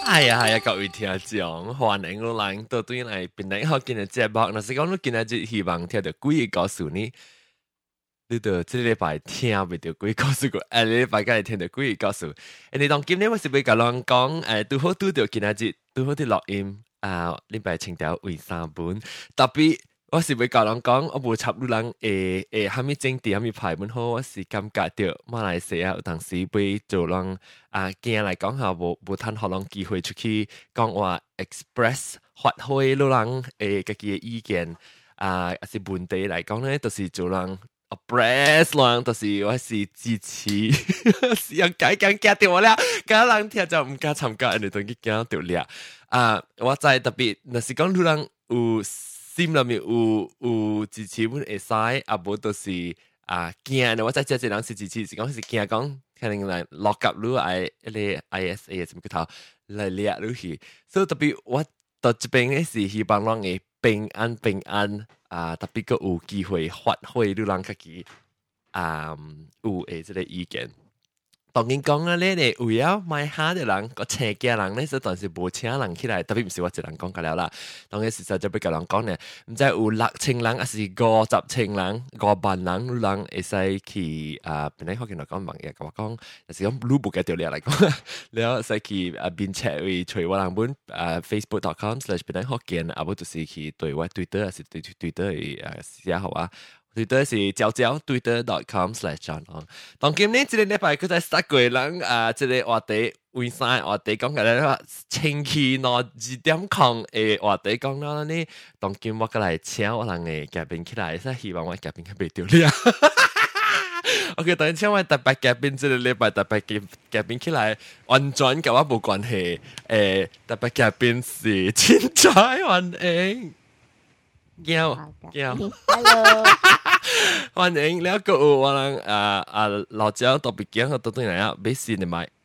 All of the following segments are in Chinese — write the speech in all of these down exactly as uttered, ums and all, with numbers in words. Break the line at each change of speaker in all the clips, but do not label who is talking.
係啊係啊，各位聽眾，歡迎我嚟到對嚟邊嚟學見嘅節目。若是講你今日就希望聽到幾個故事呢？你到這禮拜聽唔到幾個故事個，誒，你禮拜梗係聽到幾個故事。誒，你當今日我是要甲人講，誒，拄好拄到今日節，拄好啲錄音啊，禮拜清條為三本，特別。我是要甲人講，我無插你人誒誒，蝦米整啲蝦米排本好，我是感覺到馬來西亞有當時要做人啊，今嚟講下無無趁互人機會出去講話 express 發揮你人誒家己嘅意見啊，是問題嚟講咧，就是做人 oppress 人，就是我是支持，是人解講驚掉我啦，假人聽就唔敢參加，人哋都驚驚掉啦啊！我知特別，若是講你人有。心裏面有有支持本會使，啊無就是啊驚，我再即係人是支持，是講是驚講，可能來落夾你愛一個 I S A 什麼個頭來掠你去，所以特別我到這邊咧是希望人會平安平安啊，特別個有機會發揮你人家己啊有誒即個意見。當然講啊，你哋為咗買下嘅人，個車嘅人咧，所以當時冇請人起來，特別唔是我一人講㗎了啦。當然事實就俾個人講咧，唔知有六千人，還是五十千人、五萬人，人會使去啊，本來可能講問嘢，咁講，就是講魯布嘅條例嚟講，你可使去啊邊車會隨我人本啊 facebook dot com slash 本來學見，啊，不就是去對我 Twitter，還是對 Twitter 嘅啊寫好啊。Twitter 是鳥鳥 twitter dot com slash john on。當今年這個禮拜佢在十個人啊，這個話題為啥話題講嘅咧？前期攞二點空嘅話題講到呢，當今我過來請我人嘅嘉賓起來，所以希望我嘉賓佢別掉咧。OK， 當然請我特別嘉賓，這個禮拜特別嘅嘉賓起來，完全跟我冇關係。誒，特別嘉賓是千載歡迎。叫叫
，Hello，
歡迎你一個我人啊啊老張特別驚我到對嚟啊，俾線你買。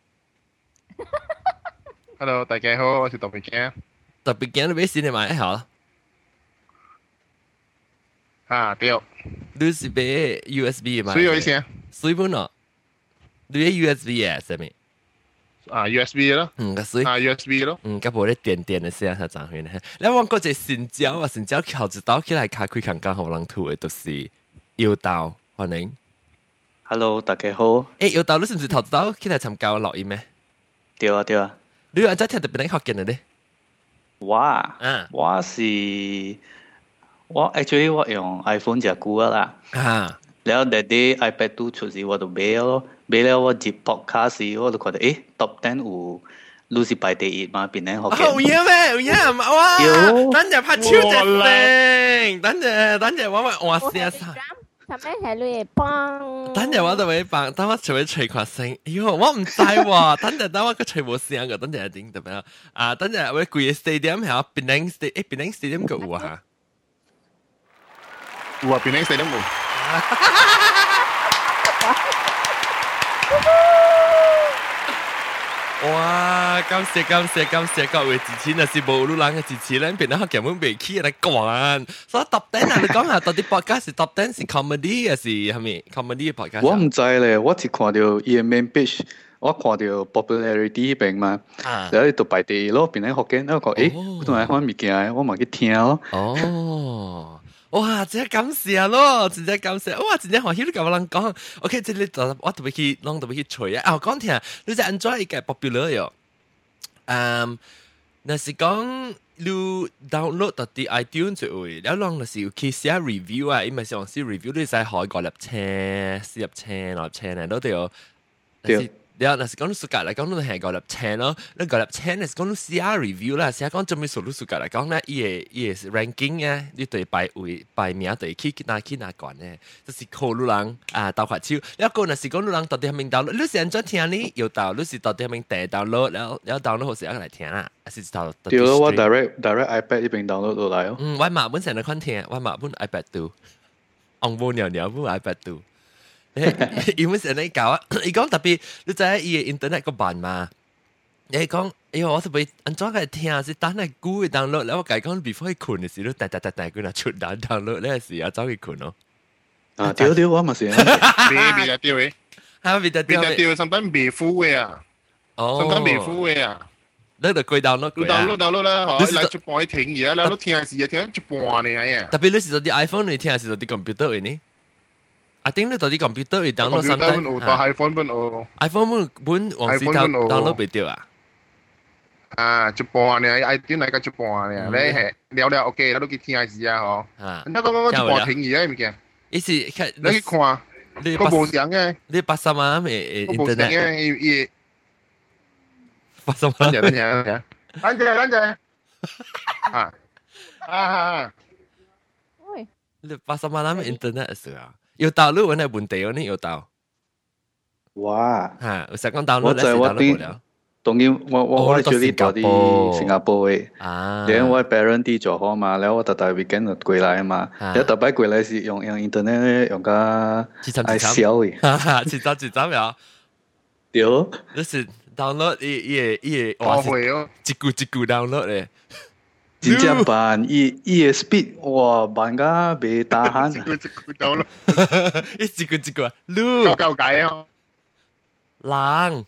Hello， 大家好，我是特別驚。
特別驚你俾線你買好。
啊，對。
你是俾 U S B 買？
水有一些。
水本咯。你俾 U S B 嘅係咪？
啊 U S B 咯，
嗯，個水
啊 U S B 咯，
嗯，咁無咧電電嘅聲才賺去呢。你望嗰隻神椒啊，神椒靠一刀起來，卡開強剛好人吐嘅，就是腰刀，歡迎。
Hello， 大家好。
誒，腰刀，你是唔是頭一刀起來參加錄音咩？
對啊，對啊。
你有在聽特別嚟學見嘅咧？
我啊，我是我 actually 我用 iPhone 只久啊啦。
啊。
然後第啲 iPad 都出時我就買咯，買了我接 podcast 我就覺得誒 top ten 有 Lucy 排第一嘛，邊咧學嘅。
好嘢咩？好嘢哇！等陣拍超隻聲，等陣等陣我咪話聲晒。
係咪係你幫？
等陣我就會幫，等我除咗除塊聲。喲，我唔知喎。等陣等我個除冇聲嘅，等陣係點特別啊？等陣我貴嘅 stadium 係啊，檳城 stadium， 誒檳城 stadium 個有啊？
有啊，檳城 stadium 有。
哇！感謝感謝感謝各位支持，若是無路人嘅支持咧，變得根本未起來講。所以 top ten 啊，你講下到底 podcast 是 top ten 是 comedy 還是係咪 comedy 嘅 podcast？
我唔知咧，我只看到伊嘅 main page，我看到 popularity 邊嘛，然後就排第一咯，邊咧學嘅，然後講誒，我同埋看物件，我咪去聽咯。
哦。哇！真係感謝咯，真係感謝。哇！真係歡喜你咁樣講。OK， 即係你就我特別去，啷特別去吹啊！啊，講聽，你就 enjoy 嘅 popular 喲。嗯，那是講你 download 到啲 iTunes 就會，然後啷那是要去寫 review 啊，因為上次 review 你使開個粒車、四粒車、六粒車咧，都都有。對。然後那是講你暑假嚟講，你係個粒青咯。你個粒青，你是講你寫 review 啦，寫講做咩數你暑假嚟講咧，伊個伊個 ranking 啊，你對排位排名對去哪去哪關咧，就是靠你人啊鬥快手。然後個那是講你人到底係咪 download？你是安怎聽呢？有道，你是到底係咪第 download？然後然後 download 好時一嚟聽啦，是到。
對咯，我 direct direct iPad 呢邊 download 到嚟哦。
嗯，我馬本成日看聽，我馬本 iPad 度，昂冇尿尿本 iPad 度。因為成日搞啊，伊講特別，你知伊個 internet 個版嘛？你講，哎呦，我特別安怎個聽是等係久嘅 download，然後我講講 before 去困嘅時，你嗒嗒嗒嗒佢那出單 download 呢時啊走去困咯。
啊，對對，我嘛是。
別別得掉誒，
嚇別得掉，
別得掉，sometimes 未付嘅啊，sometimes 未付嘅啊。
你就貴 download
你
貴啊。
download download 啦，嗬，嚟一半停而家，你都聽時啊，聽一半呢呀。
特別你是做啲 iPhone 你聽係做啲 computer 嘅呢？I think 你做啲 computer 你 download 三
本有，但 iPhone 本有。
iPhone 本往時頭 download 唔到啊。
啊，一半呢，I 點嚟個一半呢？你係聊聊 OK，你都去聽時啊，嗬。
啊，
你講講一半停而家唔見？
意思
你去看，個無相嘅，
你八十萬嘅
個無相
internet，
嘅，伊
八十萬。
等陣等陣等陣，等陣等陣。啊啊啊！
喂，
你八十萬嘅 internet 係啊，要 download 揾係本地嗰啲要 download。
哇！
嚇，有時講 download 咧，
我就我
download
啲
唔了。
當然我我我住呢度啲新加坡嘅，
啊，
然後我 parent 啲做好嘛，然後我特特 weekend 就過來嘛，然後特別過來是用用 internet 咧，用個係小嘅，
哈哈，遲早遲早了。
對，
你是 download 伊伊伊
我會哦，
一句一句 download 咧。
真正慢，伊伊嘅 speed 哇慢甲未打閒，
一句一句 download，
一一句一句啊，
夠
嚕
夠解哦。
冷。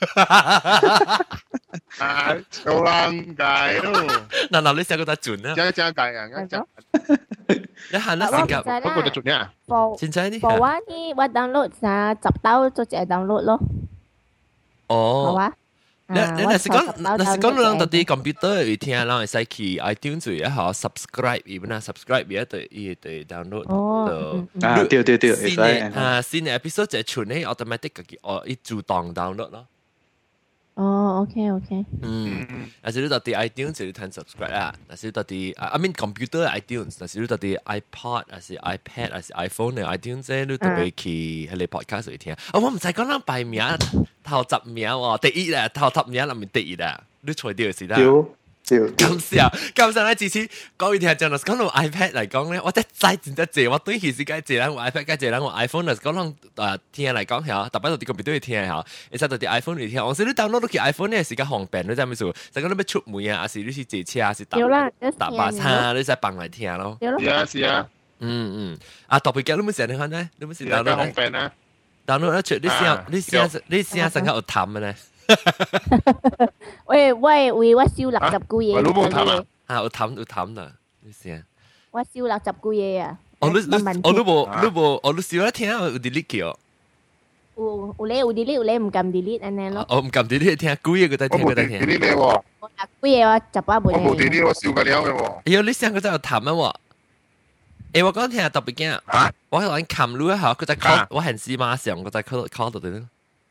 啊，超冷解咯，
嗱嗱，你成個得準啊！
真真解啊，真真。
你行得成個，
不過就準呀。
部
現在呢？
部話啲我 download 晒十刀就只 download 咯，好
哦。
啊。
你你若是講，若是講咱到啲 computer 會聽，咱會使去 iTunes 一下 subscribe，伊本啊 subscribe 伊對伊對 download。
哦，
啊對對對，
新嘅啊新嘅 episode 就傳咧 automatic 嘅，哦，伊自動 download 咯。
哦，OK OK，
嗯，但是你到啲 iTunes 就要睇 subscribe 啦，但是到啲 I mean computer iTunes，但是你到啲 iPod 還是 iPad 還是 iPhone 嘅 iTunes 咧，你特別去喺你 podcast 嚟聽。啊，我唔使講咱排名頭十名喎，第一啦，頭十名入面第一啦，你錯掉是啦。
對。
咁笑，咁上咧，次次講完聽就講到 iPad 嚟講咧，我真係真得謝，我對其實梗係謝啦，我 iPad 梗係謝啦，我 iPhone 嚟講誒聽嚟講下，特別到啲個別都要聽下，而且到啲 iPhone 嚟聽，我時你 download 到佢 iPhone 咧時間方便，你知咩數？就講你要出門啊，還是你去坐車，還是搭搭巴士，你使放嚟聽咯。
是啊是啊，
嗯嗯，啊特別嘅你冇成日看咧，你冇成日
download 方
download
便啊。
download 一出，你聲你聲你聲成日有淡嘅咧。
喂喂喂，我燒六十句嘢，
喂，老母淡啊！
啊，有淡有淡啦，你聲。
我燒六十句嘢啊！
我都我都冇都冇，我都少一聽有 delete 佢哦。
有有咧有 delete 有咧唔撳 delete 安尼咯。
我唔撳 delete 聽，古嘢佢都
我冇
聽佢都
delete
聽。
你喎，
我六句嘢我十八倍。
我冇 delete 我笑緊了嘅喎。
哎呦，你聲佢真係有淡啊喎！誒，我講聽特別驚，我喺度撳錄一下，佢就 call 我係司馬上，佢就 call call 到對。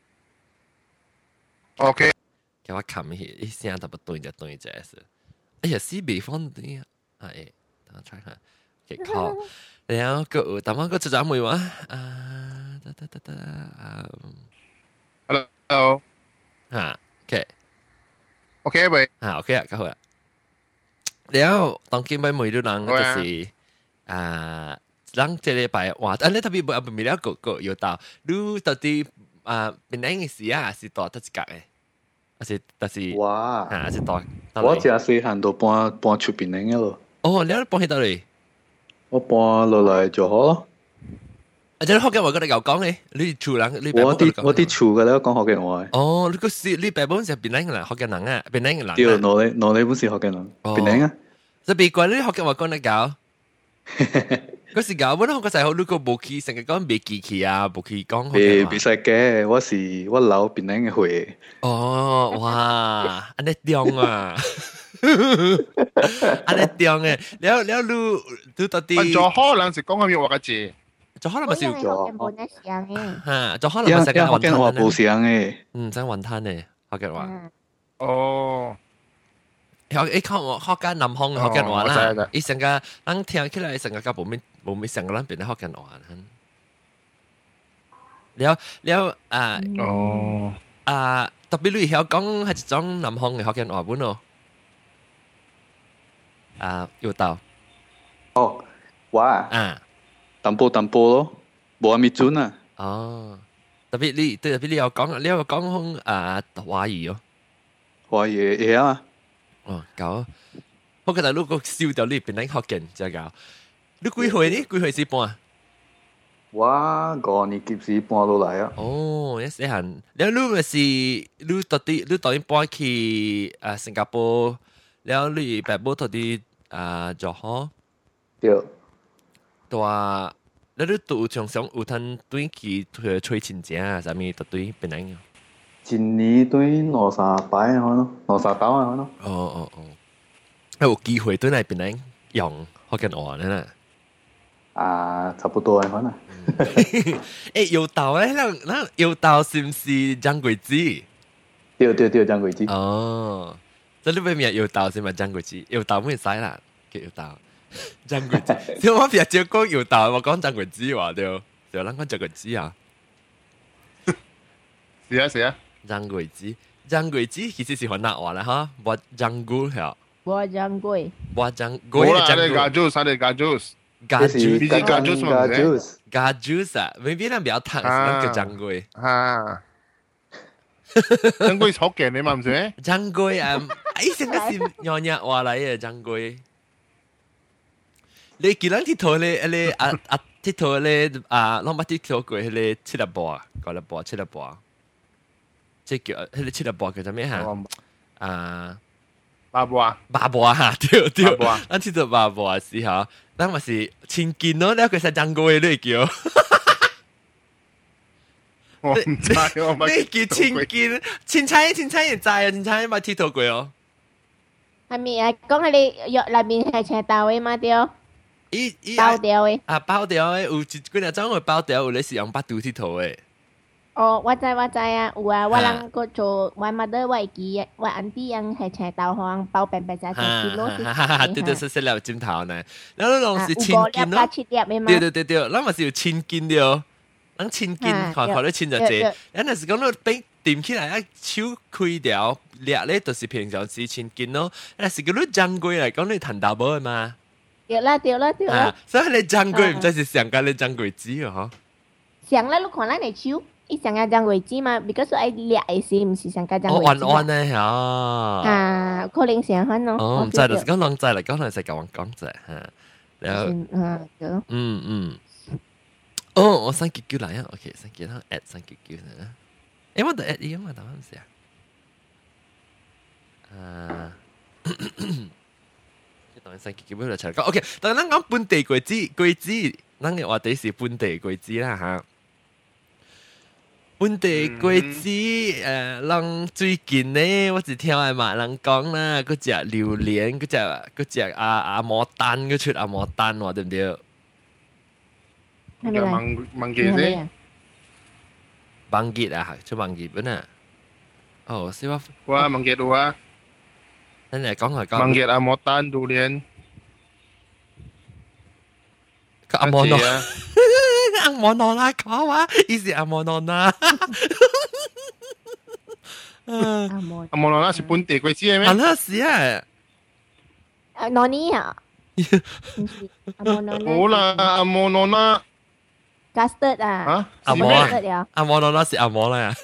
OK。
叫我冚起，一聲特別對就對隻是。哎呀，死未放啲啊！啊誒，等我 try 下，嘅 call，然後個但係個就咁會話啊，得得得得啊
Hello。
嚇，OK，
OK 喂。
嚇 OK 啊，夠好啦。然後當今擺每個人就是啊，人這禮拜哇，啊你特別唔唔未了個個要到，你到底啊邊個時啊是多得一格嘅？ 是，但是
哇，
啊，是多。
我只細漢都搬搬出邊嘅咯。
哦，你搬去到嚟？
我搬落嚟就好咯。
啊，即係福建話嗰啲又講咧，你厝人你
我啲我啲厝嘅咧講福建話。
哦，你個是你爸本是邊撚嘅人？福建人啊，邊撚嘅人？
對，我哋我哋本是福建人，邊撚啊？
就別怪你福建話講得搞。嗰時搞，我諗嗰時候你個冇去，成日講未記起啊，冇去講。
別別使嘅，我是我老邊撚嘅會。
哦，哇，安尼中啊！安尼中嘅，แล้วแล้วรู้รู้ตอนที่
就可能是講緊要話嘅字，
就可能咪是
福建本來上嘅，
嚇，就可能咪成日
福建話冇聲嘅，
嗯，真雲吞嘅福建話。
哦，
有你講我福建南方嘅福建話啦，伊成個人聽起來成個甲冇咩冇咩成個人變得福建話，แล้วแล้ว啊
哦，
啊，特別你曉講係一種南方嘅福建話本咯。啊，要到
哦，哇，
啊，
淡薄淡薄咯，冇咁咪準啊。
哦，特別你對特別你有講，你有講啊華語哦，
華語嘢啊，
哦，搞，我覺得你個笑到你變成福建就搞，你幾歲呢？幾歲先搬啊？
我五年級時搬落來啊。
哦，一細漢，แล้วลูก咪是ลูกตอนที่ลูกตอนนี้搬去อ่าสิงคโปร์แล้วลูกแบบบ่ตอนที่อ่าจอฮอ
對。
ตัวแล้วลูกตัว常常有通對去吹親情啊，啥物都對變樣。
一年對兩三擺啊咯，兩三兜啊咯。
哦哦哦，有機會對嚟變樣用福建話咧啦。
啊，差不多嘅可能。
誒，油豆咧，嗱嗱油豆是唔是張桂枝？
對對對，張桂枝。
哦，即係你邊面油豆是咪張桂枝？油豆咩使啦？叫油豆，張桂枝。所以我平日只講油豆，我講張桂枝話對，就諗講張桂枝啊。
是啊是啊，
張桂枝，張桂枝其實是河南話啦哈，我張菇係。
我張桂。
我張
菇。好啦，你加 juice， 你加 juice。Gajus,
gajus,
gajus,
gajus 啊，maybe 那比較燙，那叫張桂。
啊，張桂好勁你嘛唔是？
張桂啊，哎，成個是nhỏ nhỏ話嚟嘅張桂。你見人鐵頭咧，咧啊啊鐵頭咧啊，攞乜鐵頭過去咧七粒波啊，九粒波七粒波，即叫迄個七粒波叫做咩嚇？啊，
八波啊，
八波啊，對對，咱鐵頭八波啊時候。咱嘛是千金咯，你佢使張桂你叫，
我唔知我咪
你叫千金，千差千差人知啊，千差咪鐵頭過哦。
係咪啊？講係你藥裏面係青豆嘅嘛？對。
伊伊
包掉嘅。
啊，包掉嘅，有幾幾粒鐘會包掉，有你是用八度鐵頭嘅。
哦，我知我知啊，有啊，我啷個做我 mother 我會記，我 auntie 樣係青豆行包平平隻隻幾多先。
哈哈，對對，細細粒尖頭呢，然後攏是千斤咯。對對對對，咱嘛是有千斤了，咱千斤，看看你千就濟。咱若是講你俾掂起來，啊手開掉，掠咧就是平常時千斤咯。若是講你張桂嚟講，你彈豆寶嘅嘛。
對啦對啦對啦。
所以你張桂唔知是上緊你張桂枝啊？嗬。
上啦，你看咱嘅手。伊上個張桂枝嘛 ，because 愛掠嘅時唔是上個張桂枝。
哦，彎彎咧嚇。
啊，可能上翻咯。
哦，唔知就是講兩制嚟講，係使教我講啫嚇。然後，
嗯，嗯
嗯。哦，我三幾句嚟啊 ，OK， 三幾啦 ，at 三幾句啦。誒，我得 at 依啊嘛，打翻先啊。啊，當然三幾句要嚟講 ，OK， 但係咱講本地桂枝，桂枝，咱嘅話題是本地桂枝啦嚇。本地桂枝，誒，人最近呢，我只聽係馬人講啦，嗰隻榴蓮，嗰隻嗰隻阿阿摩丹，嗰出阿摩丹喎，對唔對？
係咪嚟？
問問幾啫？
問結啊，出問結本啊。哦，是話。
哇，問結喎。
你嚟講下講。
問結阿摩丹榴蓮。
個阿摩諾。阿摩諾啦，講話，意思阿摩諾啦。
阿摩
阿摩諾啦是本地桂枝嘅咩？
係啦，是啊。
啊，哪裡啊？阿摩諾。
好啦，阿摩諾啦。
custard 啊？
嚇？
阿摩啊？阿摩諾啦是阿摩啦。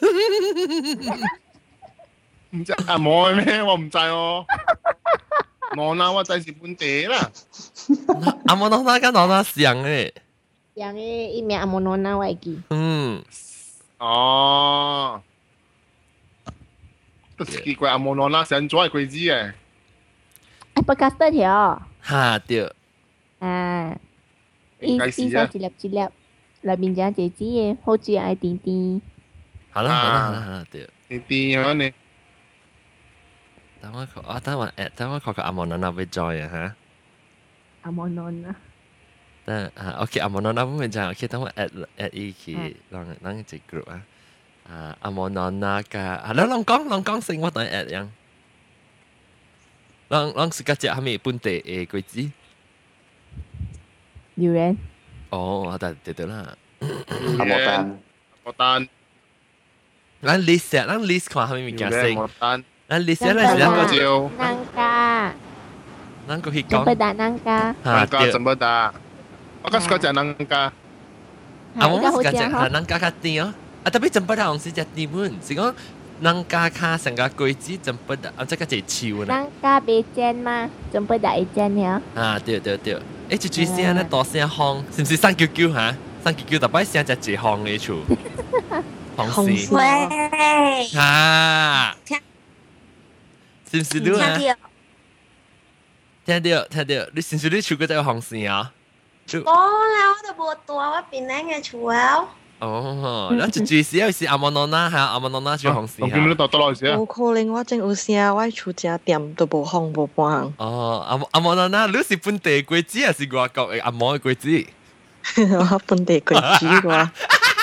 唔知阿摩係咩？我唔知哦。我啦，我知是本地啦。
阿摩諾啦跟我啦像嘅。
像嘅一名阿摩諾啦，我會記。
嗯。
哦。都奇怪，阿摩諾啦成咗係桂枝嘅。
誒，不 custard 條。
嚇對。
啊。伊伊就一粒一粒，裏面有隻枝嘅，好似係甜甜。
好啦好啦好啦好啦對。
甜甜咁你。
等我考啊，等我 at， 等我考個阿摩諾啦會 join 啊嚇。
阿摩諾啦。
但啊 ，OK， 阿摩諾啦會 join， OK， 等我 at at 伊去，讓讓一 group 啊。啊，阿摩諾啦個，啊，你攏講攏講先，我等 at 樣。攏攏是個隻係咪本地嘅桂枝？
榴蓮。
哦，對對對啦。
阿摩丹。
阿摩丹。
咱 list 啊，咱 list 看係咪物件先？
阿摩丹。
咱 list 啊，咱是咱個
招。
南家。
咱個去講。
不打南家。
南家怎麼打？我嗰時講南家。
啊，我嗰時講係南家較甜哦。啊，特別真不打，是只甜門，是講南家卡成個桂枝真不打，啊，即個隻超呢。
南家別煎嘛，真不打一煎了。
啊，對對對。誒，就最先咧大聲響，是唔是三九九嚇？ 三舅舅特擺聲只一行嘅厝，紅事
喂，
啊，是唔是你啊？聽到聽到，你是唔是你厝嗰隻有紅事啊？
冇啦，我就冇ตัวว่าเป็นแรง嘅厝แล้ว
哦，咱就最時有是阿摩諾娜，係阿摩諾娜做紅事
我見你到多耐時啊？
冇可能，我真有聲，我厝只店都無紅無半。
哦，阿阿摩諾娜，你是本地鬼子還是外國嘅阿摩嘅鬼子？
我本地鬼子啩。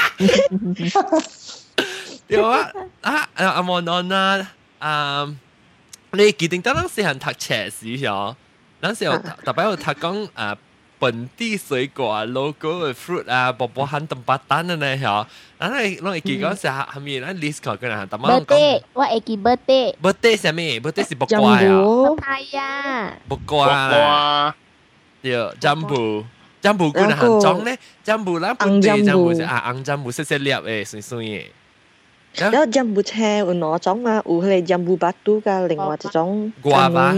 對啊，啊阿摩諾娜，啊，你記定得咱細漢讀冊時嗬，咱時候特別有讀講啊。本地水果 logo 嘅 fruit 啊，薄薄หั่冬巴蛋啊呢嚇，咱係攞嚟記講時下面咱 list 佢嘅人，特別
講。我會記 birthday。birthday
係咩 ？birthday 是木瓜啊。
papaya。
木瓜。對，jambu，jambu 佢係裝咧，jambu 啦，本地 jambu 係啊，紅 jambu 細細粒嘅，酸酸嘅。
然後 jambu 車有兩種啊，有係 jambu batu 嘅，另外一種瓜巴。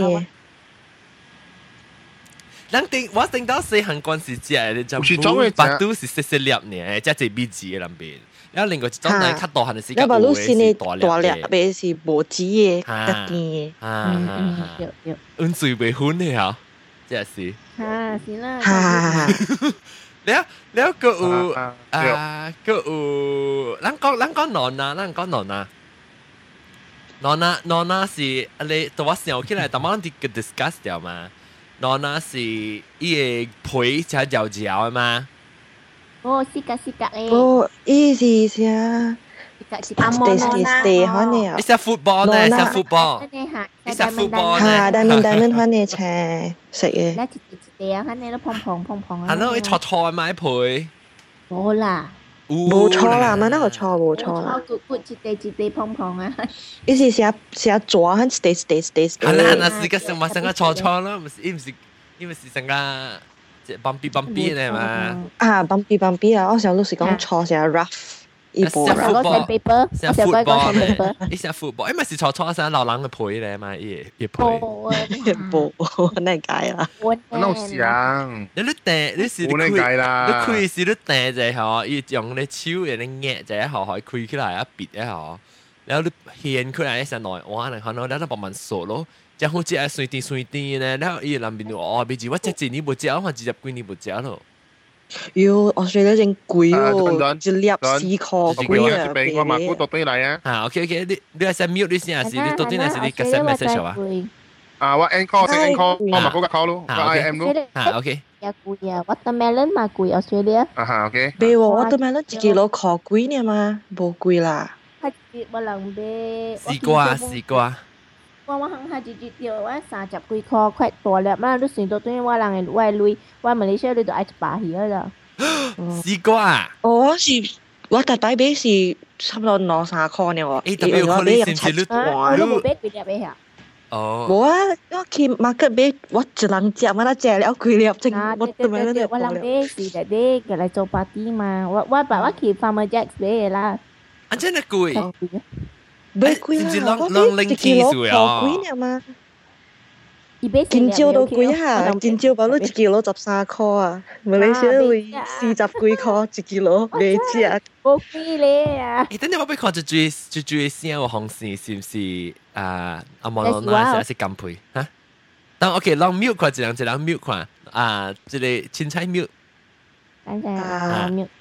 咱定我定到細漢嗰時食嘅就白都是細細粒呢，即係 B 字嘅兩邊。然後另外一種咧，較大漢嘅是較有嘅是大粒
嘅，是無籽嘅，較甜嘅。
嗯嗯，有有。
阮水未分嘅嚇，即係是。
嚇是啦。
嚇。
了了個有啊個有，咱講咱講nor啊，咱講nor啊。norah norah 是你同我想起來，但係我哋個 discuss 掉嘛。norah 是伊個皮才嚼嚼的嘛？
哦，細格細格誒。
哦，伊是啥？
阿摩諾娜。
伊是 football 呢？伊是 football。伊是 football 呢？
嚇，大面大面款嘅車食嘅。
嗱，一一地啊，款嘅都蓬蓬蓬蓬啊。
係咯，伊錯錯買皮。
冇啦。
冇錯啦，嘛那個錯冇錯啦。
骨骨一地一地蓬蓬啊。
伊是寫寫抓很 stay stay stay stay。
係啦，那是個成嘛成個錯錯咯，唔是伊唔是伊唔是成個即係 bumpy bumpy 咧嘛。
啊 bumpy bumpy 啊，我想老實講錯寫 rough。
一部。寫
football，寫
football，伊寫 football，伊咪是錯錯寫老人嘅皮咧嘛，伊伊皮。
冇，你解啦。
老想，
你你訂你是你開，你開時你訂就係嗬，伊用你手嘅你壓就係嗬，可以開起來一別嘅嗬，然後你掀開來一陣內，哇！你看到你都慢慢熟咯，然後只係水甜水甜咧，然後伊諗邊度哦，比如我這幾年冇食，我話直接幾年冇食咯。
喲，我覺得真貴哦，一粒四塊貴啊！
俾我買好多堆嚟啊！
啊 ，OK OK，你你係想 mute 你先還是你到底係你嘅 send message 啊？
啊，我 encore 定 encore，我咪嗰個 call 咯，我 I M 咯。
啊 ，OK。
有貴啊 ，watermelon 嘛貴 Australia。
啊哈 ，OK。
俾我 watermelon 一キロ塊貴呢嘛，冇貴啦。
係節我能俾。
試過啊，試過啊。
我我行下節節掉，我三十幾塊快大粒啦，都算到對我人嘅外類，我馬來西亞你都愛一百去啦。
試過啊？
我是我特擺俾是差唔多兩三塊呢喎。
誒，特別可能是唔是你？
我都冇俾幾粒俾佢。
哦。
冇啊！我去 market 俾我一人食嘛，啦食了幾粒正，
我對對對，我人俾是就啲嘅嚟做 party 嘛，我我把我去 Farmer Jack 俾啦。
啊，真係貴。
俾貴啦，我俾一キロ塊貴呢嘛。今朝都貴下，今朝把你一キロ十三塊啊，馬來西亞會四十幾塊一キロ未食。
好貴咧啊！
誒，等陣我俾看住最最最先個紅線是唔是啊？阿摩羅娜還是金培嚇？等 OK，讓 mute 看一兩一兩 mute 看啊，即個青菜 mute。
等陣啊 mute。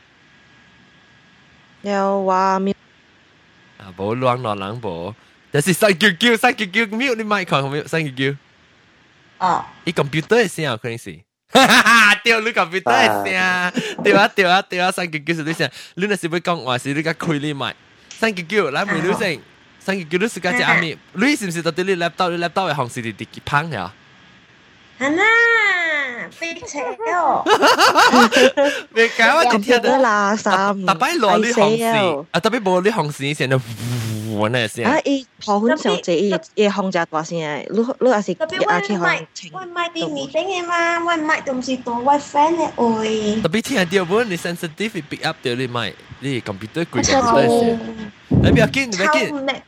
有話 mute。
啊，冇亂亂人冇，就是三叫叫三叫叫 mute 你咪看 mute 三叫叫。
哦。
伊 computer 嘅聲可能是。哈哈，掉你 computer 嘅聲，掉啊掉啊掉啊！三叫叫是你聲，你若是要講話是你個開你咪，三叫叫來問你聲，三叫叫你是個只阿咪，你是唔是到底你 laptop 你 laptop 嘅紅是啲啲胖呀？
係啦，飛車哦！
未搞我今天
的垃圾，
特別攞你紅線，啊特別冇你紅線成日呼那聲。
啊！伊頭很小隻，伊伊紅只大聲，你你也是
特別我唔係我唔係啲面頂嘅嘛，我唔係同時同我 friend 嘅會。
特別聽到冇你 sensitive pick up 到你咪，你 computer 貴嘅聲。你不要緊，你不要緊。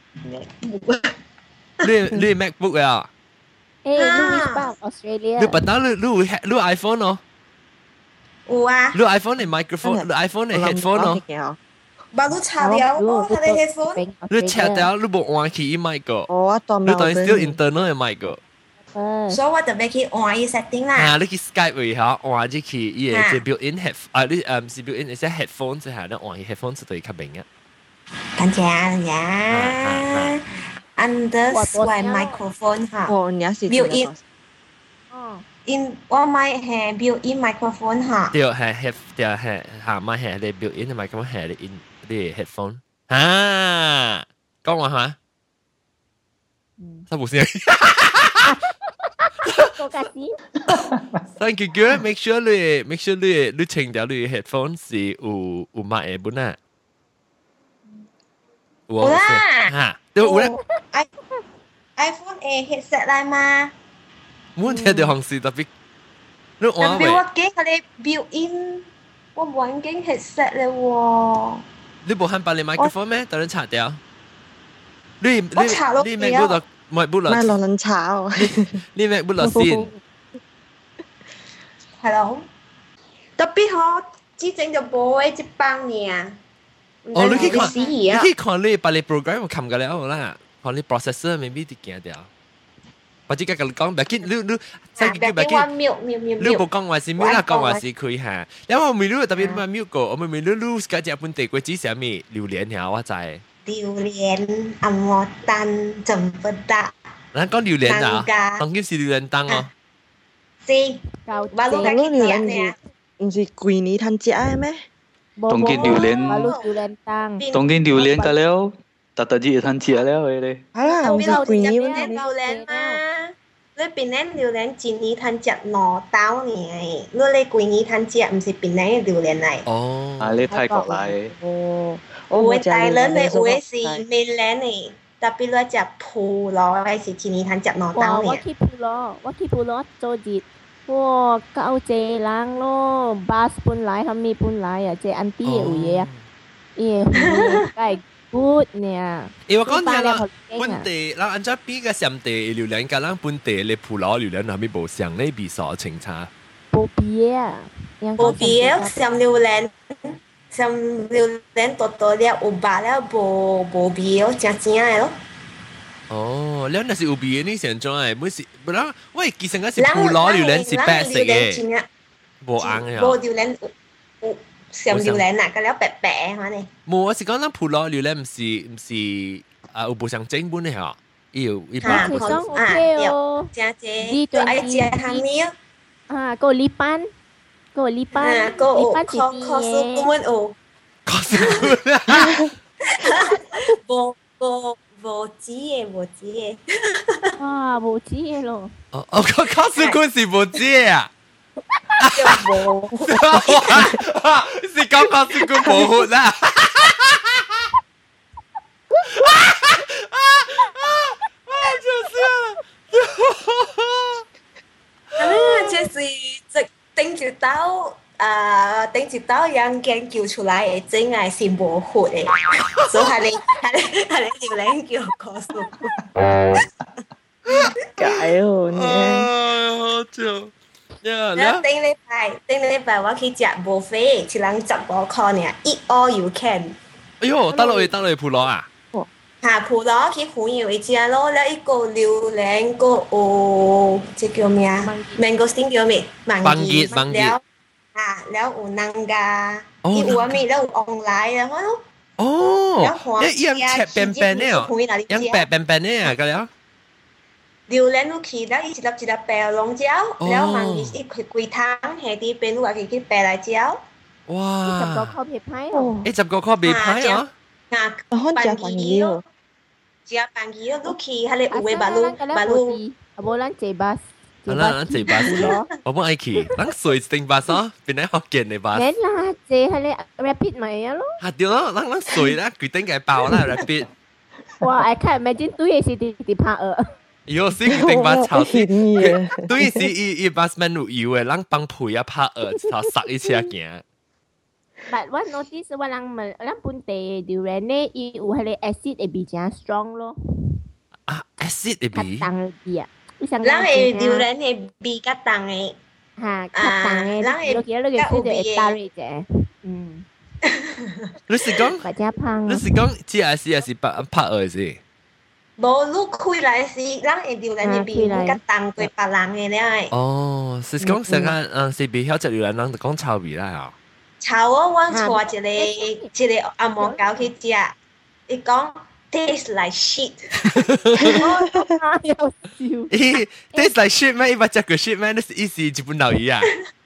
你你 MacBook 啊？
誒，你 which part of Australia？
你不打你你會你 iPhone 哦？
有啊。
你 iPhone 嘅 microphone，你 iPhone 嘅 headphone 咯。
把你拆掉咯，佢哋 headphone。
你拆掉，你冇換去 mic 個。
哦，當
你當 still internal 嘅 mic 個。
所以我特別去換伊 setting 啦。
啊，你去 Skype 位嚇，換咗去伊個即 built-in head，啊，你誒唔是 built-in，係 headphone 即係你換去 headphone 就對較明嘅。
感謝呀 ，underscore microphone 嚇。
哦，你係
built-in。哦。in 我買係 built-in microphone 嚇。
對，係 head，對係嚇買係你 built-in 嘅 microphone 係你 in 啲 headphone。啊，講話嚇。嗯。他冇聲。Thank you, girl. Make sure 你 make sure 你你清掉你 headphone 是有有麥嘅本啊。
有啦。
嚇，都有咧。
iPhone 嘅 headset 嚟嘛？
冇聽到行事特別。你
話喂？我驚佢哋 built-in，我冇驚 headset 咧喎。
你冇慳把你 microphone 咩？等你拆掉。你你
我拆咯。
你 MacBook 唔係不落，
唔係落撚炒。
你 MacBook 落先。
係咯，特別好，之前就播喺一幫嘢。
哦，你可以看，你可以看你把你 program 冚㗎了啦，看你 processor maybe 啲驚掉。或者家講講，別緊，你你再叫別緊，你冇講話是 mute 啦，講話是開下。因為我未รู้特別唔 mute 個，我未รู้รู้嗰隻本地國指係咩榴蓮呀，我知。
榴蓮阿摩丹怎不得？
嗱，講榴蓮啊，當今是榴蓮檔哦。
是，馬路嘅榴蓮
唔是貴年攤食嘅咩？
當見榴蓮，當見榴蓮㗎了，特特啲攤食了佢哋。
係啦，唔是貴年咩？
榴蓮嘛，你邊年榴蓮今年攤食攞刀呢？你你貴年攤食唔是邊年嘅榴蓮嚟？
哦，
啊，你泰國嚟。
哦。
有嘅大人嘅，有嘅是美蘭嘅，特別你食普羅嘅是今年攤食攞刀呢？
我去普羅，我去普羅做節。哇，夠謝冷咯，巴士搬來，後面搬來啊，即係安啲有嘢啊，嘢梗係 good 呢。
因為講聽啦，本地嗱按照邊個上地榴蓮㗎啦，本地你普羅榴蓮後面冇上呢比所清差。
冇別啊，
冇別上榴蓮，上榴蓮多多了有白了冇冇別，正正嘅咯。
哦，你那是有別呢成種誒，每時不啦，喂，其實嗰是普羅榴蓮是白色嘅，冇紅嘅。
冇榴蓮有上榴蓮啊，個了白白嚇你。
冇，我是講咱普羅榴蓮唔是唔是啊，有冇上正本嘅嚇，要一般。
其實 OK 哦，
正正，都愛食湯麵。
啊，個禮班，個禮班，
啊，個考考試顧問哦。
考試顧問。
冇冇。無紙嘅，無紙嘅。
啊，無紙嘅咯。
哦，我考考試官是無紙啊。
冇。
是講考試官冇活啦。啊，就是啊。
啊，這是這頂住刀。啊，頂住刀樣研究出來嘅真係是無活嘅，所以係你係你係你條領叫告訴我。
解喎你。
唉，好笑。呀，
你頂禮拜頂禮拜我去食無飛，一人十五塊呢 ，eat all you can。
哎呦，得落去得落去普羅啊！
嚇，普羅去虎油一隻咯，แล้ว一個榴蓮個哦，即叫咩啊 ？mangosteen 叫咩？
芒葉芒葉。
啊，แล้ว有นังกาอีอัวมีแล้วออนไลน์แล้ว咯
哦一樣赤便便呢樣白便便呢啊，咁樣
榴蓮都起แล้ว一粒一粒白龍椒แล้วมันอีกกุยทั้ง係啲เป็นลูกอะไรที่白辣椒
哇
十個 copy 派哦
一十個 copy 派啊
啊
扮嘢哦
只扮嘢都起係你有嘅馬路馬路
冇撚借巴
啊啦，咱坐巴士，我冇愛去，咱隨定巴士，邊嚟福建嘅巴士。
你啦，借係你 rapid 咪啊咯。
係對咯，咱咱隨啦，決定嘅包啦 rapid。
哇！I can't imagine 對嘅是啲啲拍呃。
有時決定把炒市，對是伊伊巴士蠻有油嘅，咱幫配啊拍呃，炒殺一車行。
But what notice 我人咪咱本地榴蓮咧，伊有係你 acid 會比較 strong 咯。
啊 ，acid 會比。
較重啲啊。
咱嘅榴蓮係味較重嘅。
嚇，較重嘅，你都記得你嘅佢就會打你啫，嗯。
你是講，
或者胖。
你是講 G S 還是拍拍兒子？
無你開來是，咱會榴蓮入邊較重過別人嘅咧。
哦，是講成個嗯是比曉食榴蓮人就講臭味啦嚇。
臭我我帶一個一個阿毛狗去食，伊講 taste like shit。
咦 ，taste like shit 咩？伊把食過 shit 咩？你是意思日本佬語啊？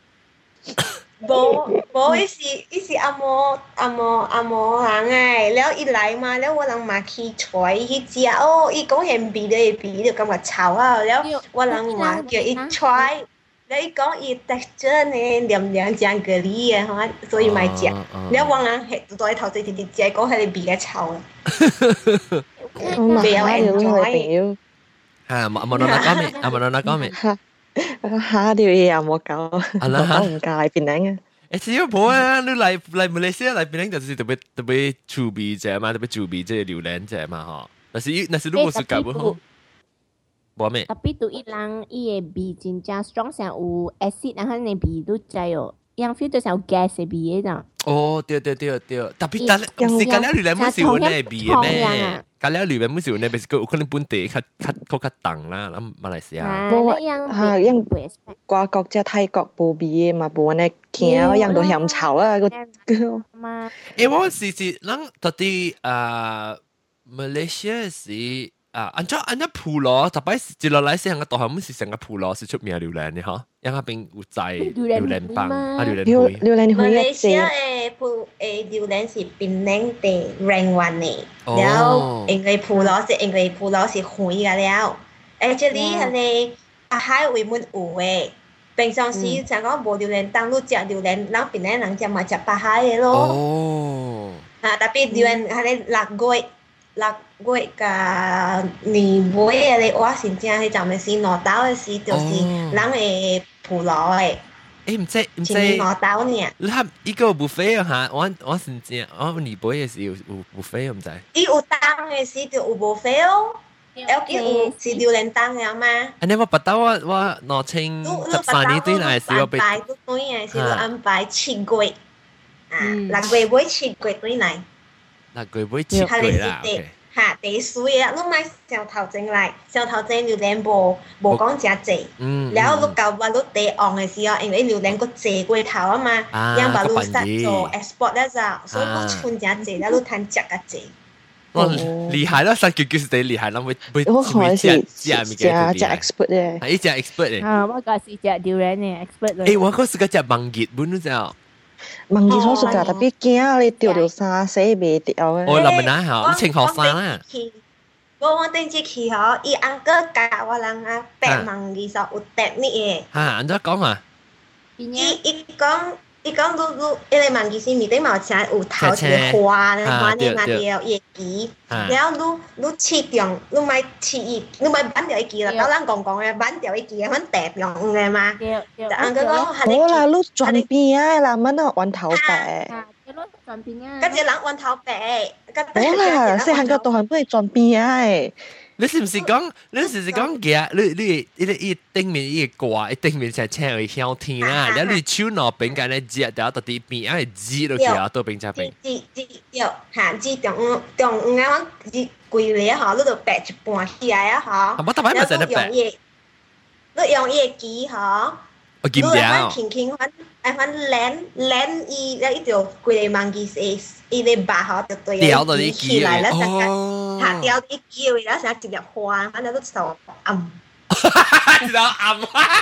無無，伊是伊是阿毛阿毛阿毛人誒，แล้ว伊來嘛，แล้ว我人嘛去採去食，哦，伊講嫌味咧味就感覺臭啊，แล้ว我人嘛叫伊採。你講伊 texture 呢黏黏正個哩嘅，嚇，所以咪食。你往人係在頭先直接食講係你味嘅臭啊。
我未有 enjoy。
係冇冇攞講咩？啊冇攞講咩？
嚇條嘢又冇搞，我唔介變靚嘅。
誒，只要冇啊！你嚟嚟馬來西亞嚟檳城就是特別特別趣味啫嘛，特別趣味即係榴蓮啫嘛，嗬。但是但是你冇試過冇？冇咩？
特別對伊人伊個味真正 strong， 成有 acid，然後你味都知哦，樣 feel 到成有 gas 嘅味嘅。
哦，對對對對，特別咖喱，是咖喱榴蓮冇少呢味嘅咩？咖喱榴蓮冇少呢，別是佢可能本地較較較較重啦，咁馬來西亞。
冇啊，因外國即係泰國冇味嘅嘛，冇呢見人都嫌臭啊個。誒，
我是是人到底啊，馬來西亞是。啊，按照按照普羅，特別是接落來是香港大項目是成個普羅是出名榴蓮嘅嗬，因為邊有製榴蓮棒啊榴蓮灰。
榴蓮灰
馬來西亞嘅普誒榴蓮是檳城地 rank one 嘅，然後因為普羅是因為普羅是灰嘅了，誒這裡係你北海為滿有嘅，平常時成個無榴蓮當你食榴蓮，人檳城人食嘛食北海嘅咯。哦。啊，特別榴蓮係你六月。六月甲年尾嘅咧，我真正迄陣咪是攞刀嘅時，就是人嘅普羅嘅。
誒唔知唔知。
攞刀呢？
你睇依個 buffet 啊嚇，我我真正我年尾嘅時有有 buffet 唔知。
伊有當嘅時就有 buffet 哦，有幾有是榴蓮當嘅嘛？
安尼我不到我我攞清十三年對嚟時我被。
安排都對嘅，是安排七月，啊六月尾七月對嚟。
嗱，佢會切佢啦，
嚇地水啊！你買上頭整嚟，上頭整榴蓮無無講真濟，然後你舊話你地昂嘅時候，因為榴蓮個謝過頭啊嘛，因為你實做 export 咧就，所以你存真濟，然後你攤食個濟。
哦，厲害咯！三九九是第厲害啦，會會會食食咪嘅，
食 expert 咧，
係食 expert 咧。
啊，我嗰時食榴蓮嘅 expert。
誒，我嗰時個食芒葉本都就。
問佢所屬㗎，特別驚你掉條沙死未掉嘅。
我諗唔啱嚇，你請學生啦。
我我頂次去嗬，伊安哥教我人啊，白問二十有特呢嘅。
嚇，安怎講啊？
伊伊講伊講你你，伊個問二是面頂毛請有頭一個花咧，花咧那條葉枝，然後你你切掉，你咪切葉，你咪扳掉一枝啦，搞咱講講嘅扳掉一枝，反白用嘅嘛。就安哥講係你。
好啦，你轉邊啊？嗱，乜都揾頭白。
轉邊啊？
嗰隻人揾頭白。
好啦，細漢個大漢不係轉邊啊？
你是唔是講？你是唔是講嘅？你你你你頂面一個掛，一頂面就青去向天啦。然後你手攞餅乾咧折，然後到啲邊啊係折落去啊，到餅夾餅。
折折有嚇折中中啱折貴咧嚇，你就白一半起來啊嚇。
我特別咪成日白。
你用葉機嚇。
我見唔到。
輕輕翻，誒翻攣攣伊咧一條貴嚟萬幾歲。伊咧把好就對啊，起來了，成個下掉啲叫，然後成直入花，反正都手暗，
就暗。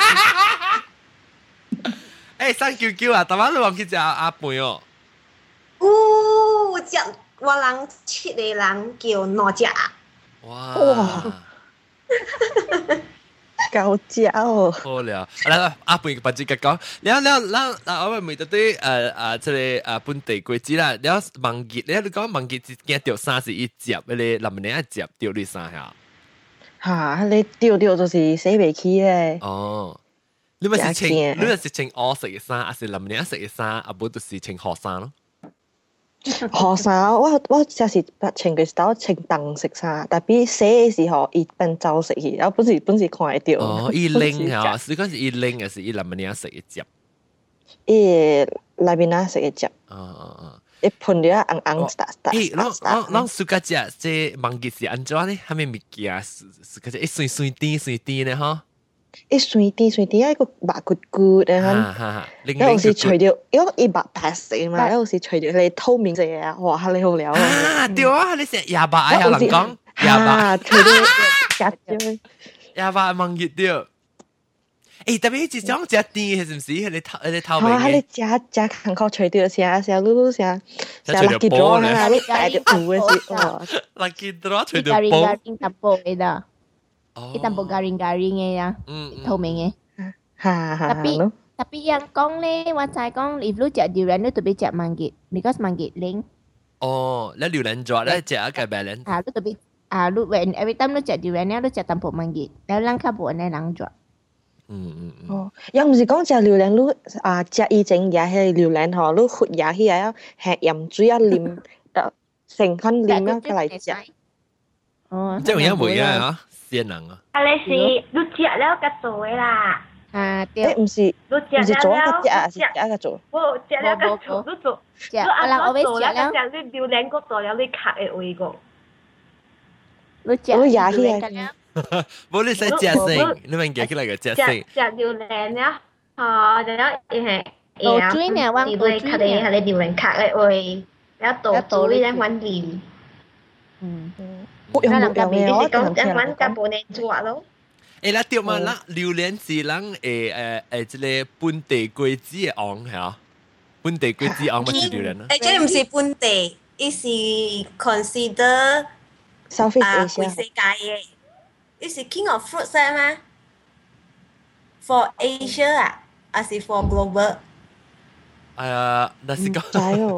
誒，生叫叫啊！大媽你話佢隻阿阿妹哦。
哦，隻我人七個人叫哪隻啊？
哇！
夠焦哦！
好了，嗱阿妹嘅八字嘅講，然後然後然後啊，我咪就對誒誒即係誒本地規矩啦。然後芒葉，你你講芒葉只驚掉三是一接，你林你一接掉你三下。
嚇！你掉掉就是死未起咧。
哦，你咪是稱，你咪是稱我食嘅衫，還是林你一食嘅衫，阿本就是稱學生咯。
學衫，我我有時穿嘅時候穿燈色衫，但係洗嘅時候伊變走色去，我本時本時看會到。
哦，伊拎啊，是嗰時伊拎嘅是伊南邊色嘅接。
伊內邊啊色嘅接。
哦哦哦。
一噴咗紅紅色色。
誒，啷啷啷暑假節即忘記是安怎呢？係咪物件暑假節一碎碎啲碎啲呢？嗬？
一碎啲碎啲，一個白骨骨嘅
嚇，
有時除掉，因為伊白白色嘛，有時除掉你透明嘅嘢，哇！你好料
啊！對啊，你成廿八啊，人講廿八，
除掉夾咗，
廿八忘記掉。誒，特別一種食甜嘅，是唔是？你透你透明嘅。
你食食行口除掉成成嚕嚕成，成垃圾咗啊！你帶住糊嘅時，哇！
垃圾咗除掉
波。garing-garing tapos ida. Itambok garing-garing嘅呀，透明嘅。Tapi tapi yang 講咧，我就係講，if 你食榴蓮，你特別食manggit because manggit 零。
哦，你榴蓮做咧食一個白蓮。
啊，你特別啊，你 when every time 你食榴蓮咧，你食淡薄manggit，แล้ว人較冇呢人做。
嗯嗯嗯。
哦，又唔是講食榴蓮，你啊食以前嘢係榴蓮嗬，你活嘢起嚟，係鹽水一啉，成分啉咗過嚟食。
哦，
即係有一樣啊，鮮人啊。
啊，你是你食了個做嘅啦。
啊，對。
唔是，唔是做一個食啊，是食一個做。
我食了個做，你做。
食，啊啦，我俾食了。
你榴蓮個做了，你卡嘅位個。
你食
榴蓮起嚟。
冇你使食性，你咪記起來個食性。
食榴蓮了，哦，然後係
倒水呢，往倒水呢，
係你榴蓮卡嘅位，然後倒水咧揾鹽。
嗯。
我用唔用
嘅？你講一揾就冇人做咯。
誒，那對嘛，那榴蓮是人誒誒誒，即個本地果子嘅昂係啊，本地果子昂咪是榴蓮啊？
誒，即係唔是本地，伊是 consider
Southeast Asia
全世界嘅，伊是 King of Fruits 係嗎 ？For Asia 啊，還是 for global？
誒，那是講 ，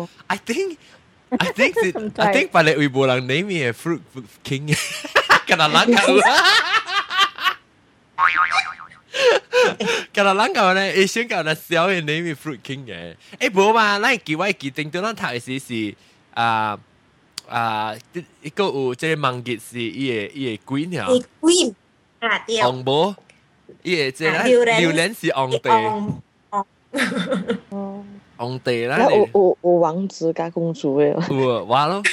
I think I think I think 把你微博人 name 係 fruit king， 可能人講。Kalau lang kau na Asian kau na sell yang name fruit king 嘅，誒冇嘛，咱記我記定到咱讀嘅時是啊啊一個有即係芒果是伊個伊個鬼鳥，
伊鬼啊對，
紅無，伊個即係榴蓮是紅地，紅地啦，
有有有王子加公主嘅，
有話咯，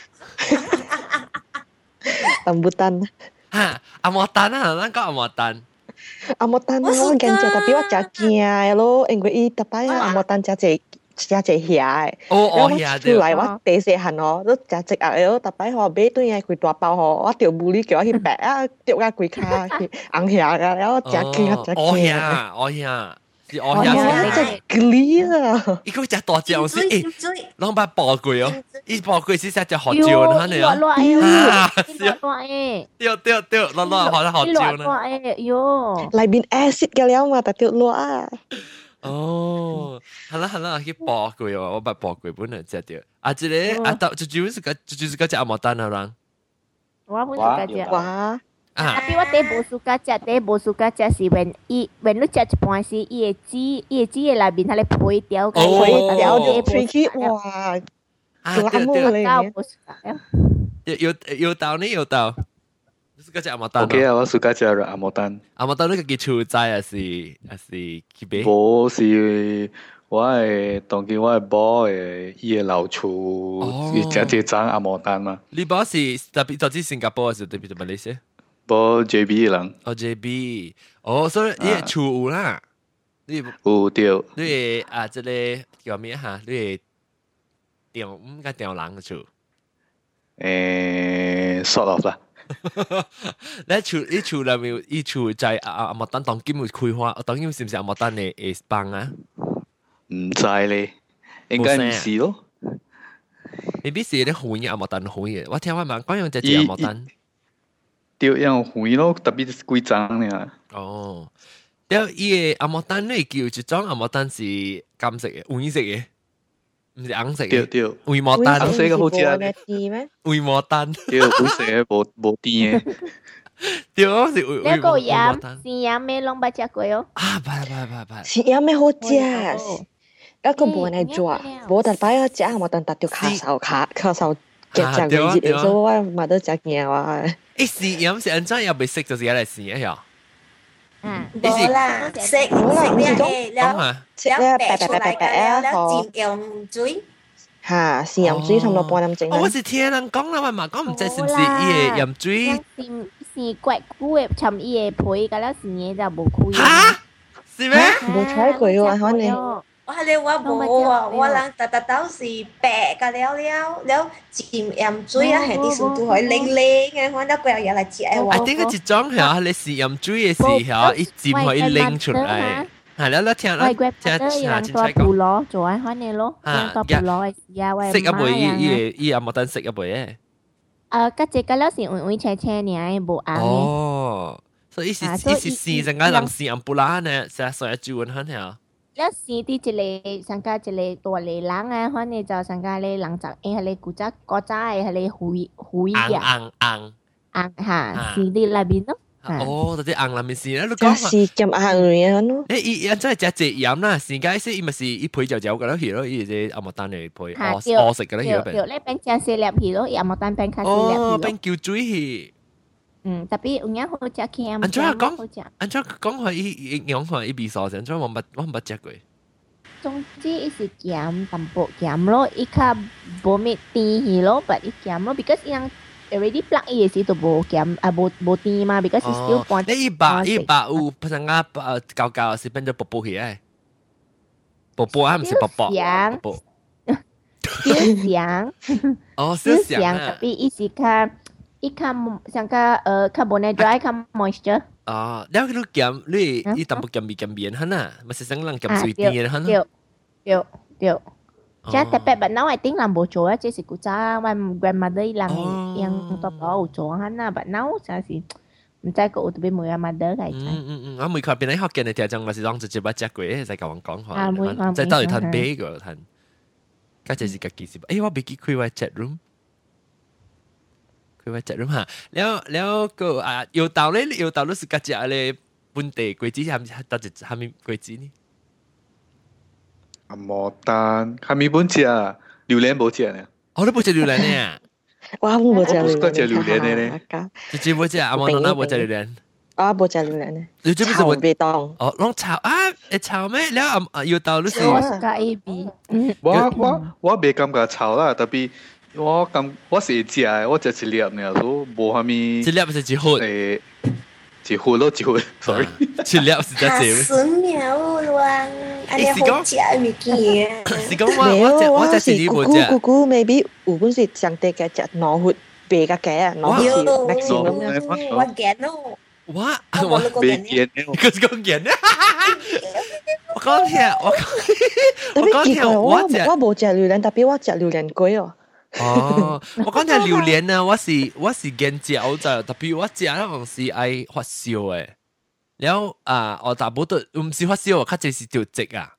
阿牡丹
嚇阿牡丹啊，咱講阿牡丹。
阿牡丹我驚食，特別我食驚咯，因為伊特擺阿牡丹食隻食隻蝦誒，
哦
哦蝦出嚟我第四行哦，都食隻鴨咯，特擺我買對嘢佢大包哦，我條布哩叫我去白啊，掉架櫃卡去硬蝦噶，然後食驚食驚。
哦蝦，哦蝦，是哦
蝦食嗰啊！
伊個食大隻樣先，誒，攞把爆過哦，伊爆過是食隻學椒啦，你啊，
啊，對
對對對，攞攞學得學椒啦，
喲，
裏邊 acid 嘅了嘛，特掉落啊。
哦，係啦係啦，去爆過哦，我把爆過本來食掉，啊，即個啊，到就就是個就就是個隻阿牡丹啊，人，
我唔識食，
哇！
Tapi 我第無 suka 食，第無 suka 食是 when 伊 when 你食一半時，伊個籽，伊個籽嘅內面，它咧配掉，配掉啲
吹起哇！
啊對對，
有
有有道呢有道，你 suka 食阿牡丹
？OK 啊，我 suka 食阿牡丹。
阿牡丹你個叫厝仔還是還是去買？
無是。我係當見我係煲誒伊個老厝，伊食隻長阿牡丹嘛。
你煲是特別到底新加坡還是特別馬來西亞？
煲 J B 嘅人。
哦 J B， 哦，所以你係厝有啦。你
有對。
你係啊，即個叫咩嚇？你係調唔該調人嘅厝。
誒 ，sort of 啦。
你厝你厝內面，伊厝在阿阿牡丹當今會開花，當今是唔是阿牡丹嘅嘅幫啊？
唔知咧，應該唔是咯。
未必是啲紅嘅阿牡丹紅嘅，我聽我問講用隻隻阿牡丹。
對，樣紅咯，特別幾張呢。
哦，แล้ว伊個阿牡丹咧叫一種阿牡丹是金色嘅、黃色嘅，唔是紅色嘅。
對對，
黃牡丹。
紅色嘅好食
咩？
黃牡丹。
對，黃色嘅無無甜嘅。
對，是黃
牡丹。你個鹽，是鹽咩攏捌食過哦？
啊，捌捌捌捌。
是鹽咩好食？ 一個冇人嚟做，冇特擺個隻冇特特條卡手卡卡手夾隻嘅嘢，所以我買到隻嘢話。
誒試飲食安怎又未識就是一嚟試一樣。
嗯，冇啦，食食啲嘢，แล้วแล้วแปะ出嚟嘅แล้วจิ้ม鹽水。
嚇，是鹽水差唔多半點鐘。
我是聽人講啦，嘛講唔知是唔是伊個鹽水。
是是怪菇嘅，尋伊個皮，咁樣是嘢就冇開。
嚇？是咩？
冇睇過喎，可能。
我係你話冇喎，我諗特特都是白嘅了了了沾鹽水啊，係啲數都可以靚靚嘅，我都過日嚟食喎。
I think 一種係你是鹽水嘅時候，一沾可以拎出嚟。係啦，你聽啦，聽聽清楚
講。做喺開你咯，多布羅嘅時啊，喂。
食一杯，伊伊伊阿冇等食一杯嘅。
誒，嗰隻嗰粒是黃黃青青嘅，冇啱嘅。
哦，所以是意思是成個人是鹽布拉呢，成日成日煮緊係。
一時啲一個上加一個ตัว嚟冷啊，可能就上加你冷雜誒，係你古仔古仔係你灰灰啊，
硬硬
硬嚇，是啲裏邊咯。
哦，嗰啲硬裏面是咧，你講
是咁硬嘅咯。
誒，伊伊真係只隻鹽啦，時間先伊咪是伊配就有㗎啦，係咯，伊隻阿莫丹嚟配，我我食㗎啦，係咯。
對，你變正四粒係咯，阿莫丹變卡四粒係咯。
哦，變叫水係。
嗯，tapi unya好食嘅，
安怎講？安怎講話伊講話伊味素先，安怎我捌我捌食過。
總之伊是鹹淡薄鹹咯，伊較無咩甜去咯，但伊鹹咯 ，because 伊人 already plug 伊時都無鹹啊無無甜嘛 ，because 伊 still 半。
你伊把伊把有成個呃搞搞是變咗薄薄去誒，薄薄啊，唔是薄薄。
香，少香。
哦，少香啊。
tapi 伊是較。伊較像個呃較無呢 dry 較 moisture。
啊，แล้ว你鹹你伊淡薄鹹味鹹味ਹਨ啊，咪是成人鹹水甜嘅ਹਨ。
對對對。即係特別，but now I think 人無做啊，即是古早我 grandmother 人人多寶有做ਹਨ啊 ，but now 真係唔知個有特別每個 mother 嚟。
嗯嗯嗯，我每塊邊咧學嘅你聽講，我是當直接把食過，就甲我講話，即係到底攤杯個攤，嗰隻是家己是，誒我未記開我 chat room。佢話食咯嚇，แล้วแล้วก็อ่า有道咧，有道咧是家隻咧本地鬼子，係咪得隻係咪鬼子呢？
啊冇單，係咪本隻啊？榴蓮冇隻呢？
我都冇食榴蓮呢。
我冇食榴蓮。
我食榴蓮呢？
直接冇食，阿冇嗱冇食榴蓮。
啊冇食榴蓮呢？
你做咩
炒味當？
哦，攞炒啊？誒炒咩？แล้ว啊有道咧是。
我是個 A B。
我我我未感覺炒啦，特別。我咁我是食嘅，我食一粒呢，都無蝦米。
一粒是一盒。
誒，一盒咯，一盒 ，sorry。
一粒是只隻。
十秒啦，安尼好食物件。
是講我我食我食一粒冇食。
姑姑 maybe 有本事上帝嘅食兩盒白嘅嘅，兩盒 maximum
我揀咯。
我我
未見，
佢講見啊！我講聽，我
我講聽，我我冇食榴蓮，特別我食榴蓮龜哦。
哦，我講睇榴蓮啊，我是我是見食我就特別我食嗰陣時愛發燒誒，然後啊，我大部都唔是發燒，較濟是條舌啊。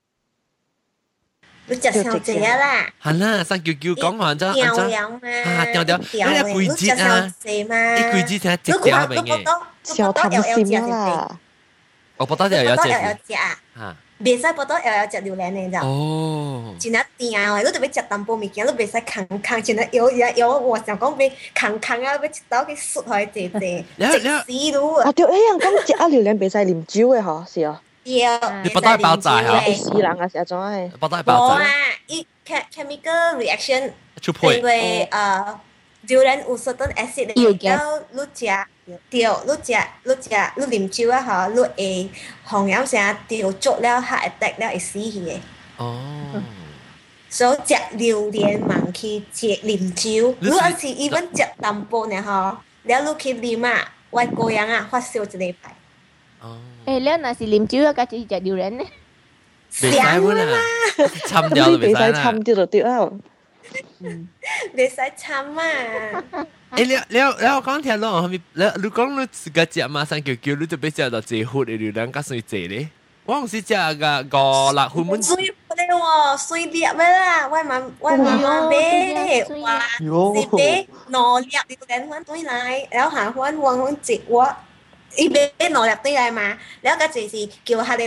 你食小隻啦？
係啦，生叫叫講話咗，
掉掉嘛，
啊掉掉，你係鬼子啊？你鬼子聽直掉明嘅，
小貪心啦。
我覺得就有隻
啊。袂使報到又有食榴蓮嘅咋？
哦，
真係甜啊！你特別食淡薄物件，你袂使空空，真係搖搖搖，我想講要空空啊，要一刀去縮開謝謝，食死咯！
啊對，一樣講食啊榴蓮袂使啉酒嘅嗬，是哦。
要，
你報到係爆炸嚇？
死人啊，是啊，種係。
報到係爆炸。
冇啊，伊 chemical reaction，
因
為誒榴蓮有 certain acid 嚟，然後你食。對，你食你食你啉酒啊吼，你會紅飲成掉足了，嚇會得了會死去嘅。
哦。
所以食榴蓮盲去食啉酒，如果是 even 食淡薄呢吼，了你去啉啊，外國人啊發燒一禮拜。
哦。誒，了若是啉酒啊，家己食榴蓮呢？
袂使啦，參掉就袂使啦。
參掉就掉啊。
嗯，袂使參啊。
誒，你你你我講聽咯，係咪？你你講你自家食嘛？三叫叫你特別食到最好嘅榴蓮，加水蔗咧。我唔是食個五六分滿。
水咧喎，水粒嘅啦，我媽我媽媽買，哇，是買兩粒榴蓮粉對來，然後下番黃黃節我，伊買兩粒對來嘛，然後個就是叫下啲人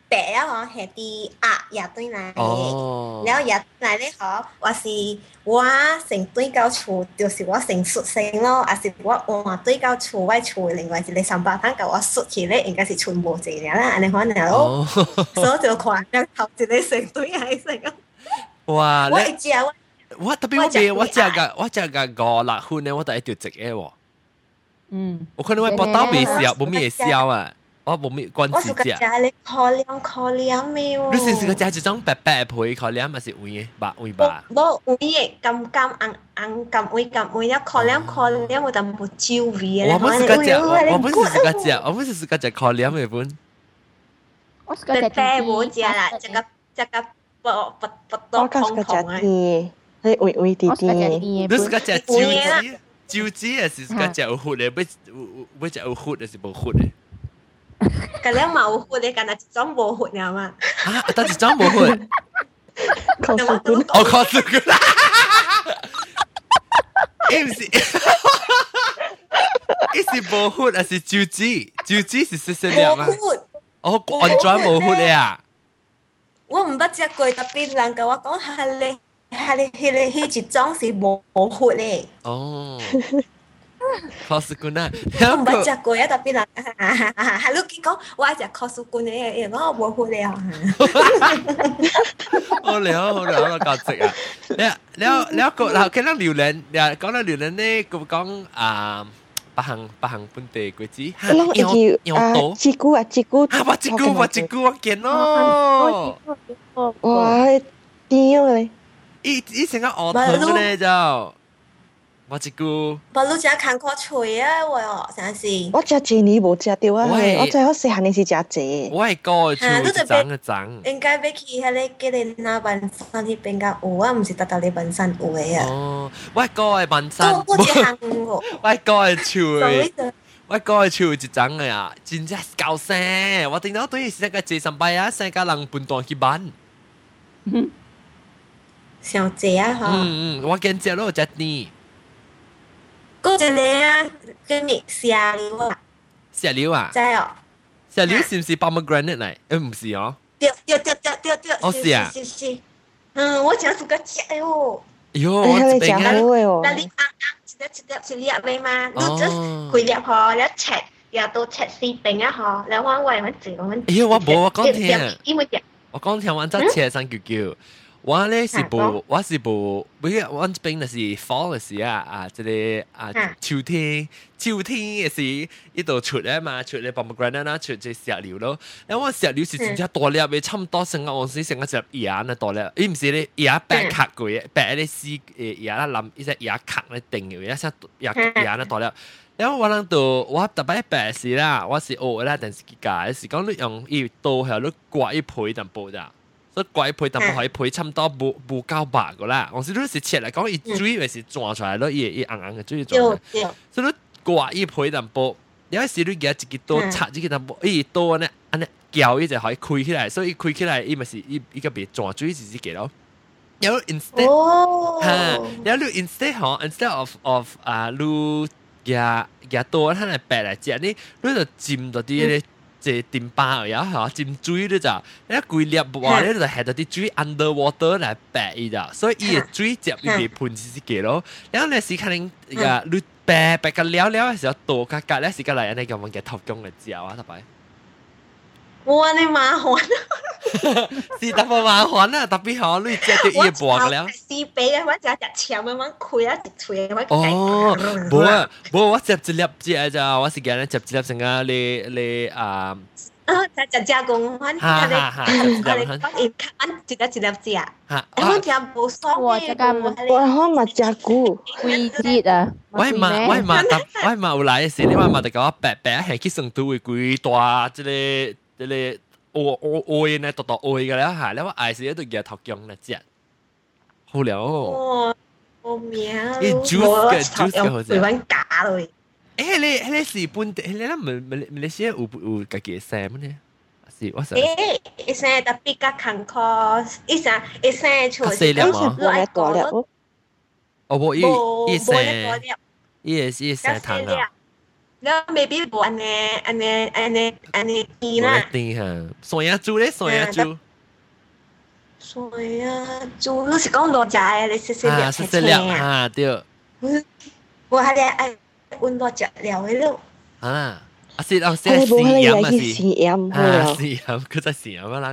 白啊嗬，係啲鴨入對嚟嘅，然後入嚟咧嗬，我是我成對到厝，就是我成熟性咯，還是我換對到厝，我厝另外一個三百攤夠我縮起咧，應該是全部一樣啦，安尼可能咯，所以就看兩頭一個成對係成個。
哇！
我食我
我特別我未我食個我食個五六分咧，我第一條食嘅喎。嗯，我可能我報道未燒，冇咩燒啊。我冇咩關子啫。
我是個食你可憐可憐咩喎？
你是是個食一種白白皮可憐，還是黃嘅白黃白？
冇黃嘅，金金硬硬金黃金黃，一可憐可憐，我就冇焦味嘅。
我不是個食，我不是個食，我不是個食可憐嘅本。
我是個食白冇食啦，食個食個不不不多碰碰啊。
你微微啲啲。
你是個食椒子，椒子還是個食有血嘅？不不食有血還是冇血嘅？
咁樣冇血你，咁啊一種冇血啊嘛。
啊，但一種冇血。
考試官，
我考試官。誒唔是，誒是冇血還是椒子？椒子是細細粒嘛？哦，完全冇血嘅啊！
我唔捌食過，特別人甲我講係你係你係你係一種是冇血嘅。
哦。考試官啊！
我唔捌食過啊，特別人係你講我食考試官嘅，我冇血了。
好了好了，我教識啊！你你你個嗱，佢講榴蓮，又講到榴蓮咧，佢講啊，北行北行本地鬼子，
有有多，節骨啊節骨，
啊，我節骨我節骨我見咯，
哇，屌你！
以以前個鵝頭咧就。我一句，
不如食坎坷脆啊！我哦，真是。
我食蔗你無食到啊！我最好細漢你是食蔗。
我係個脆一陣一陣。
應該要去迄個叫你那文山迄邊甲有啊，毋是特特你文山有誒啊。
哦，我係個係文山。
我我一行喎。
我係個係脆。我係個係脆一陣嘅啊，真正搞聲！我聽到對是一個蔗上拜啊，成個人半段去班。
上蔗啊！嗬。
嗯嗯，我見蔗咯，只呢。
嗰隻咧啊，叫咩石榴啊？
石榴啊？
知哦。
石榴是唔是 pomegranate 嚟？誒唔是哦。
對對對對對對。
哦是啊。
是是。嗯，我真係個食嘅喎。
喲，我這邊
啊。
那你啱啱一粒一粒一粒嘅嘛，你just 佢粒嗬，一切又到切四邊啊嗬，兩彎位揾字咁樣。
喲，我冇我講聽。我講聽完則切上叫叫。我咧是部，我是部，每日我這邊就是 fall 嘅時啊，啊，即係啊秋天，秋天嘅時呢度出咧嘛，出咧 pomegranate 啦，出隻石榴咯。然後我石榴是真正大粒嘅，差唔多成個我時成個隻葉啊大粒，咦唔是咧葉白殼嘅，白咧絲誒葉啦冧，一隻葉殼咧定嘅，一隻葉葉啊大粒。然後我諗到我特別白時啦，我是學啦，但是佢解是講你用葉刀係你刮一倍淡薄咋。所以鬼配淡薄可以配差唔多冇冇夠白個啦。我是都是切嚟講，伊水咪是轉出來咯，伊伊硬硬嘅水轉出來。所以你刮伊配淡薄，有時你夾一個刀插一個淡薄，伊刀呢安尼攪伊就可以開起來，所以開起來伊咪是伊伊個別轉水自己嘅咯。然後 instead 嚇，然後你 instead 嗬 ，instead of of 啊，你夾夾刀佢係白嚟食，你你就沾到啲咧。即電巴而家嚇浸水咧就，一攰粒話咧就係到啲水 underwater 嚟白伊咋，所以伊嘅水接伊嘅盤子嘅咯。然後你時可能呀，你白白個了了嘅時候，多格格咧時間嚟人哋咁樣嘅頭中嘅之後啊，特別。
哇！你麻煩
是特別麻煩啊，特別好你食到伊嘅薄嘅了。
我試俾啊，我就日長咁樣開一直吹，我
哦，冇啊，冇我接一粒隻咋，我是叫人接一粒成個你你啊。
啊！就就講翻，佢哋佢哋講一看一粒一粒隻啊，我聽冇爽嘅，
我我咪食過，
貴啲啊！
我嘛我嘛特我嘛有來時，你話嘛就講白白係去成都會貴大，即係即係我我我呢度度我嘅啦嚇，你話嗌時都日頭姜嚟食，好了哦。
我名，
我 juice 嘅 juice 嘅好食。
會揾假嚟。
誒，你你是本地，你咧唔唔唔你先有有家己嘅聲咩？是我想。
誒，一聲特別嘅坎坷，一聲一聲出，
細粒嘛，
來大粒。
哦，冇一一聲，一一聲糖啊。
แล้ว maybe บ่อันนี้อันนี้อันนี้อันนี้ดีนะ
ดีฮะสวยจูเลยสวยจู
สวยจูรู้สึกว่าโดนใจเลยเสียเสีย
เสียฮะเดียว
ว่าอะไรไอ้อุ่นโดนใจแล้วเลยลูก
อ่า啊是哦，是試飲啊，
試飲
啊，試飲，佢真係試飲啊啦。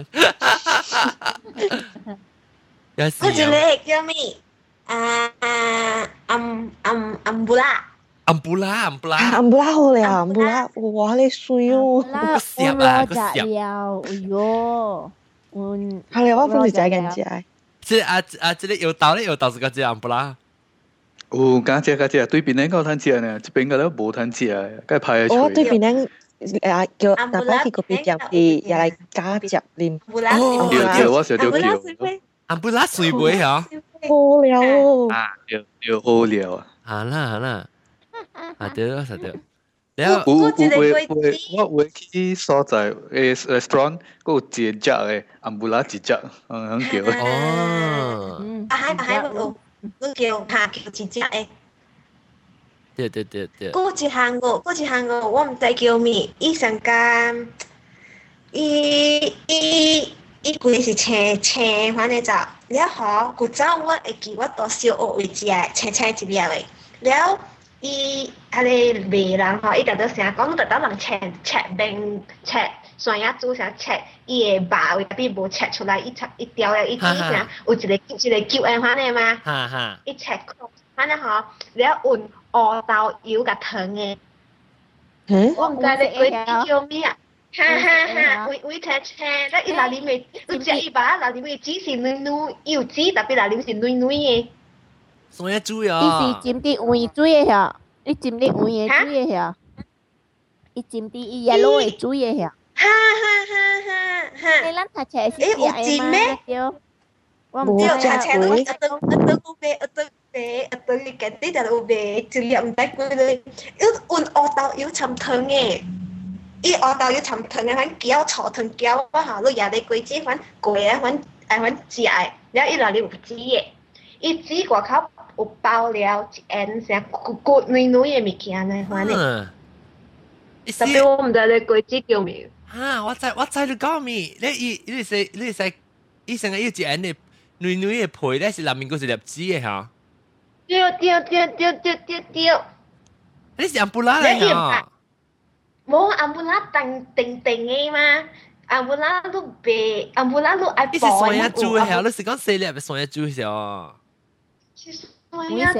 有試飲。
嗰隻你叫咩？啊啊，暗暗暗布拉。
暗布拉，暗布拉。
暗布拉好咧，暗布拉，哇，你水哦。
個攝啊，個攝。
哎呦，嗯，
係咧，我本嚟就係咁只。
即係啊啊，即係有豆咧，有豆是個只暗布拉。
有家姐家姐對邊個有攤食呢？這邊個都冇攤食，該派
我對邊個誒叫大伯去嗰邊入去，又嚟加入啉。
哦，
對對，我想到叫。
安布拉水杯啊？
好料哦！
啊，對對，好料啊！
好啦好啦，啊對啦實對。
然後有有會會我會去所在誒 restaurant，嗰有一隻嘅安布拉一隻，嗯咁叫。
哦。
啊係係有。佢叫下叫一隻誒，
對對對對。
嗰一項個，嗰一項個，我唔知叫咩，伊上間，伊伊伊規是青青反正就，然後古早我會記我到小學為止誒，青青一粒誒，然後伊迄個賣人吼，伊就都成日講，特登人切切冰切。酸呀煮成切，伊個肉為比無切出來，伊切一條嘅，伊只成有一個一個球誒款誒嘛，
哈哈，
伊切塊，反正吼，然後用烏豆油甲燙誒，我唔知你嗰叫咩啊，哈哈哈，為為切切，但伊內裡面有隻伊把內裡面籽是軟軟，有籽特別內裡是軟軟嘅，
酸呀煮呀，
伊是浸啲黃水誒遐，伊浸啲黃嘅水誒遐，伊浸啲伊 yellow 嘅水誒遐。
哈哈哈哈哈！
你諗下斜是誒咩？屌，
我唔知查斜到一對一對個白一對白一對嘅啲就係白，就兩唔得佢哋，要換烏豆要浸湯嘅，伊烏豆要浸湯嘅，反攪炒湯攪啊嚇，你廿你鬼子反貴啊，反誒反食誒，然後伊內裡有籽嘅，伊籽外口有包了一円成骨骨軟軟嘅物件咧，反正。特別我唔知你鬼子叫咩？
啊！我知我知你講咩？你伊你是你是伊成個要一安尼軟軟嘅皮咧，是內面嗰是粒籽嘅嚇。
對對對對對對對。
你是安布拉嚟嚇？
冇安布拉定定定嘅嘛，安布拉都白，安布拉都愛薄。
你是酸呀豬嘅嚇？你是講細粒嘅酸呀豬嘅
是酸呀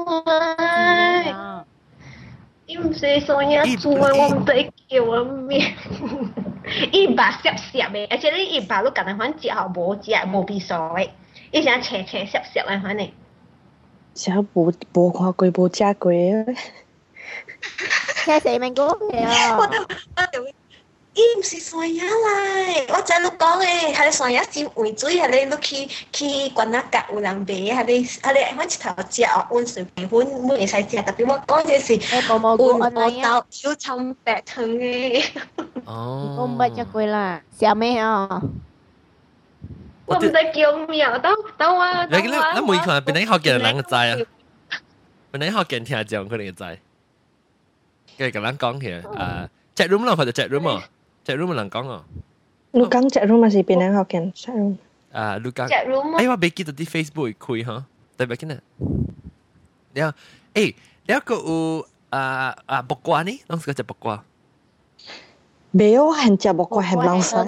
豬。伊毋是酸呀豬，我唔知叫啊咩。伊肉濕濕嘅，而且你伊肉你夾人反食後無食無味素嘅，伊成青青濕濕嘅反正。
成無無看過無食過嘅。
聽死明講嘅啊！
我都我就伊毋是酸呀來，我知你講嘅，係酸呀是換水，係你你去去關仔角有人賣，係你係你反一頭食哦，溫水皮粉每日使食，特別我講嘅是
換烏
豆小葱白湯嘅。
哦，
我唔捌食過啦，小咩啊？
我唔知叫咩啊，等等我。
你你你每個人邊啲學嘅人個知啊？邊啲學嘅人聽講佢哋嘅知。跟住咁樣講嘅，誒 chat room 咯，或者 chat room 啊 ，chat room 人講啊。
你講 chat room 係邊啲學嘅 chat room？
啊，你講。
chat room
哎，我未記得啲 Facebook 開嚇，對唔對？你啊，誒，你一個有啊啊木瓜呢？當時個隻木瓜。
沒有，很食木瓜很老實。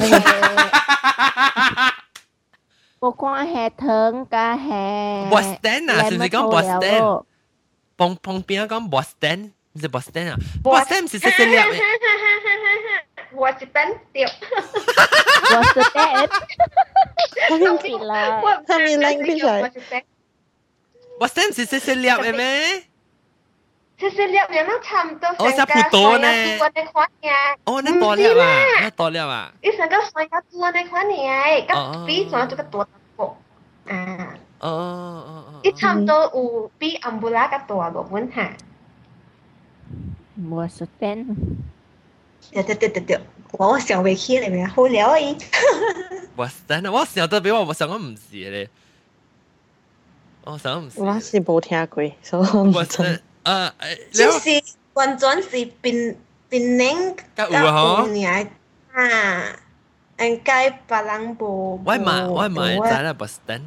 木瓜係藤加係。
Boston 啊，是唔是講 Boston？旁旁邊講 Boston。你是 Boston 啊 ？Boston 是細細粒嘅。
Boston 對。
Boston。
我唔知啦。他咪 language 嚟。
Boston 是細細粒嘅咩？
細細粒嘅，那差唔多。
哦，差唔多呢。哦，那多粒啊，那多粒啊。
你成個酸呀豬那款嘢，咁比酸呀豬個多個。啊。
哦哦哦。
你差唔多有比安布拉個大個本下。
冇實踐。
對對對對對，我想未起嚟咩？好料誒！
我真係，我想到俾我，我想我唔是咧。我想唔是。
我是冇聽過，所以我唔
知。誒，
就是完全是槟槟榔
甲有啊
吼，啊，应该别人无。
我嘛我嘛会知啦 ，Boston。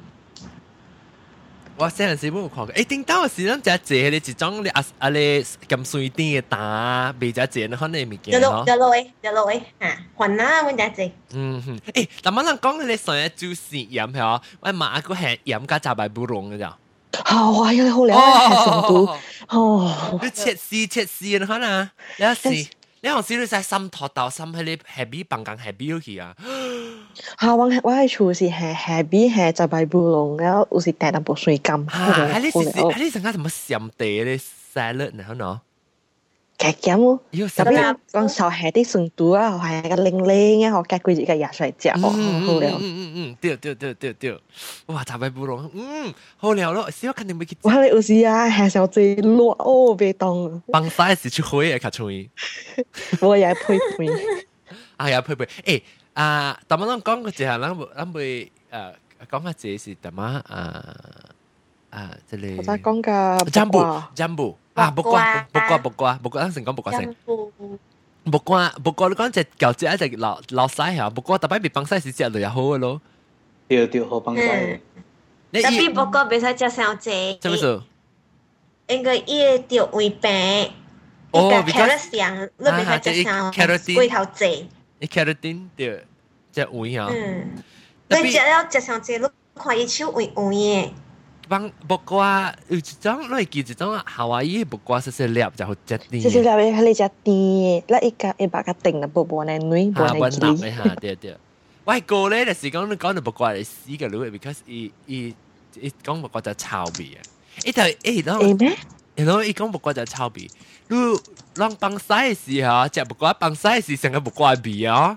我細陣時冇看過，誒頂到時咱只隻迄個一種你啊啊咧咁水電嘅打，未只隻可能物件
咯。就落去，就落去，嚇，還啦，阮只隻。
嗯哼，誒，但係咱講你上一煮豉鹽係嘛？我媽個係鹽加雜白布龍嘅咋？
好啊，有好靚係成都，哦。
你切絲切絲可能，你有時。你好似你在心頭到心喺你下邊辦公下邊去啊！
嚇，我我係廚師係下邊係就係布隆，然後有時帶淡薄水柑。
嚇！喺你時喺你成間什麼上地咧 salad 呢？嗬？
劇咁喎，特別講上下啲成都啊，係個靚靚嘅，學夾佢自己壓出嚟食，哦，好靚。
嗯嗯嗯，對對對對對，哇！雜白布隆，嗯，好靚咯，小肯定會去。
我哋有時啊，係小隻落哦，別當。
幫曬時出去嘅較出去。
我也配配。
啊，也配配，誒啊！但係我講個就係，咱咱會誒講下這是點啊？啊啊，這裡。
我再講個。
Jambu Jambu。啊，木瓜，木瓜，木瓜，木瓜，咱成講木瓜先。木瓜，木瓜，你講只舊只一隻落落曬嚇，木瓜特別比幫曬時食就又好嘅咯。
對對，好幫曬。
特別木瓜別使食上濟。
做咩事？
應該伊會掉胃病。
哦
，because 上你別使食上龜頭濟。
伊 keratin 對，隻胃啊。
嗯。你食了食上濟，你看伊手胃胃嘅。
幫木瓜有一種，你記一種夏威夷木瓜細細粒就好食啲。
細細粒嘅，佢哋食甜嘅，嗱一個一把個定啦，薄薄嘅女，薄嘅
肌。啊，嚇對對。我係個咧，就是講你講到木瓜係死嘅路 ，because 伊伊伊講木瓜就臭味啊。伊就誒，然後然後伊講木瓜就臭味，你讓幫曬時候食木瓜幫曬時成個木瓜味啊。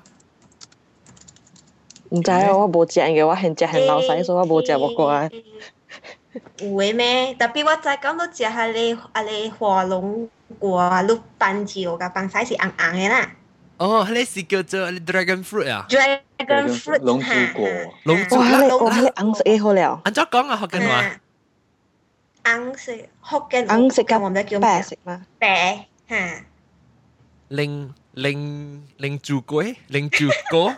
唔知啊，我冇食嘅，我係食係老細，所以我冇食木瓜。
有誒咩？特別我再講到食下你啊你華龍瓜，你斑椒甲斑曬是紅紅嘅啦。
哦，迄個是叫做 dragon fruit 啊。
dragon fruit
龍珠果。
龍珠
果。哇！你哇！你紅色嘅好了。
安怎講啊？福建話。
紅色福建
紅色甲
我唔知叫
白色嘛？
白嚇。
靈靈靈珠果，靈珠果。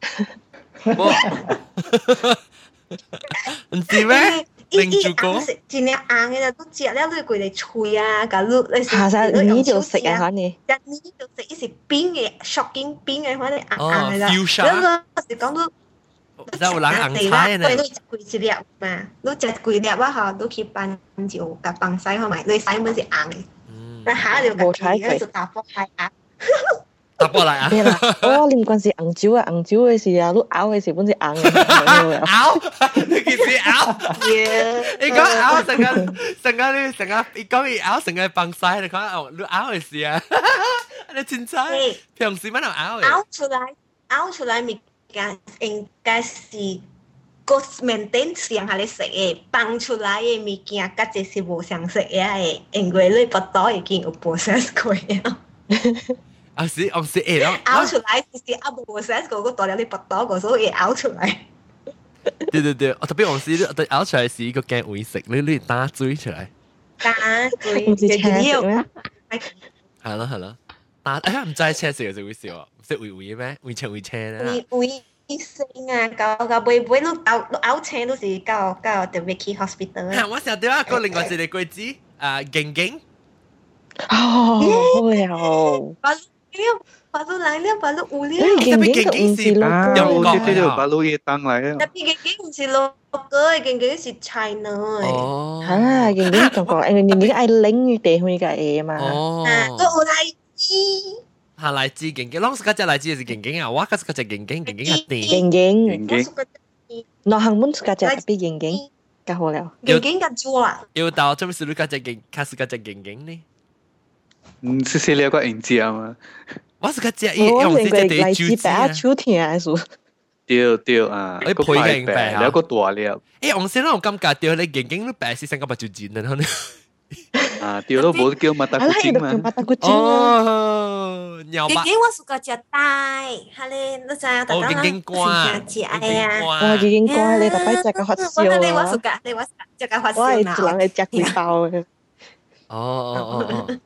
我唔知咩？靈珠果，
真係硬嘅都食了，你佢哋脆啊，甲你你
食，下下你就食啊，反正，
一你就食，伊是冰嘅，shocking 冰嘅，反正硬硬嘅啦。
哦 fuchsia，
是講到，
真有人硬菜呢。
你食幾粒嘛？你食幾粒啊？嚇，你去斑椒甲斑曬好咪？你曬本是硬嘅，但下就冇菜佢就打破嚟啊。
打破嚟啊！
咩啦？哦，你唔關是紅椒啊，紅椒嘅時啊，你咬嘅時本是硬嘅。
咬，你件事咬。你講咬成個成個你成個，你講伊咬成個崩曬，你講哦，你咬嘅事啊，你真彩。平時乜都咬嘅。
咬出來，咬出來物件應該是個 maintain 上下你食嘅，崩出來嘅物件，甲只是無相食嘅，因為你不多已經有 process 過啊。
啊是，我是誒咯，
咬出來是啊無 process 過，個大了你不多個，所以咬出來。
對對對，我特別我是我咬出來是一個驚會食，你你打嘴出來。
打嘴，唔是車食咩？
係咯係咯，打哎呀唔知車食就會笑啊，唔識會會咩？會車會車咧。
會會聲啊，搞搞背背，你咬你咬車都是搞搞特別去 hospital。
係我成日對啊，個另外一個句子啊，勁勁。
哦，好有。
巴魯來了，巴魯有了。
特別勁勁是
啊，我對對對，巴魯也當來了。
特別勁勁唔是logo，勁勁是 China。
哦。
啊，勁勁中國，因為勁勁愛領域地方個嘢嘛。
哦。
我有來自。
嚇來自勁勁，啷是嗰隻來自是勁勁啊？我嗰隻隻勁勁，勁勁係地。
勁勁。
勁勁。
內行本嗰隻特別勁勁，較好了。
勁勁個做啊。
要到做咩事？你嗰隻勁，卡是嗰隻勁勁呢？
嗯，是是了個影子啊嘛。
我是個只伊用是只地主子啊。
手聽係數。
對對啊，
你配嘅白啊，
有個大了。
誒，我先讓我感覺到你勁勁都白是成個白主子呢，可能。
啊，對咯，冇叫馬達古精嘛。
馬達古精
哦，鳥
吧。勁勁我是個只帶，係咧，你知啊？
哦，勁勁乖，
只愛啊。
哦，勁勁乖，你特別只個發燒啊。
你我是個，你我是只個發燒
嘛。我係只人係只幾包嘅。
哦哦哦哦。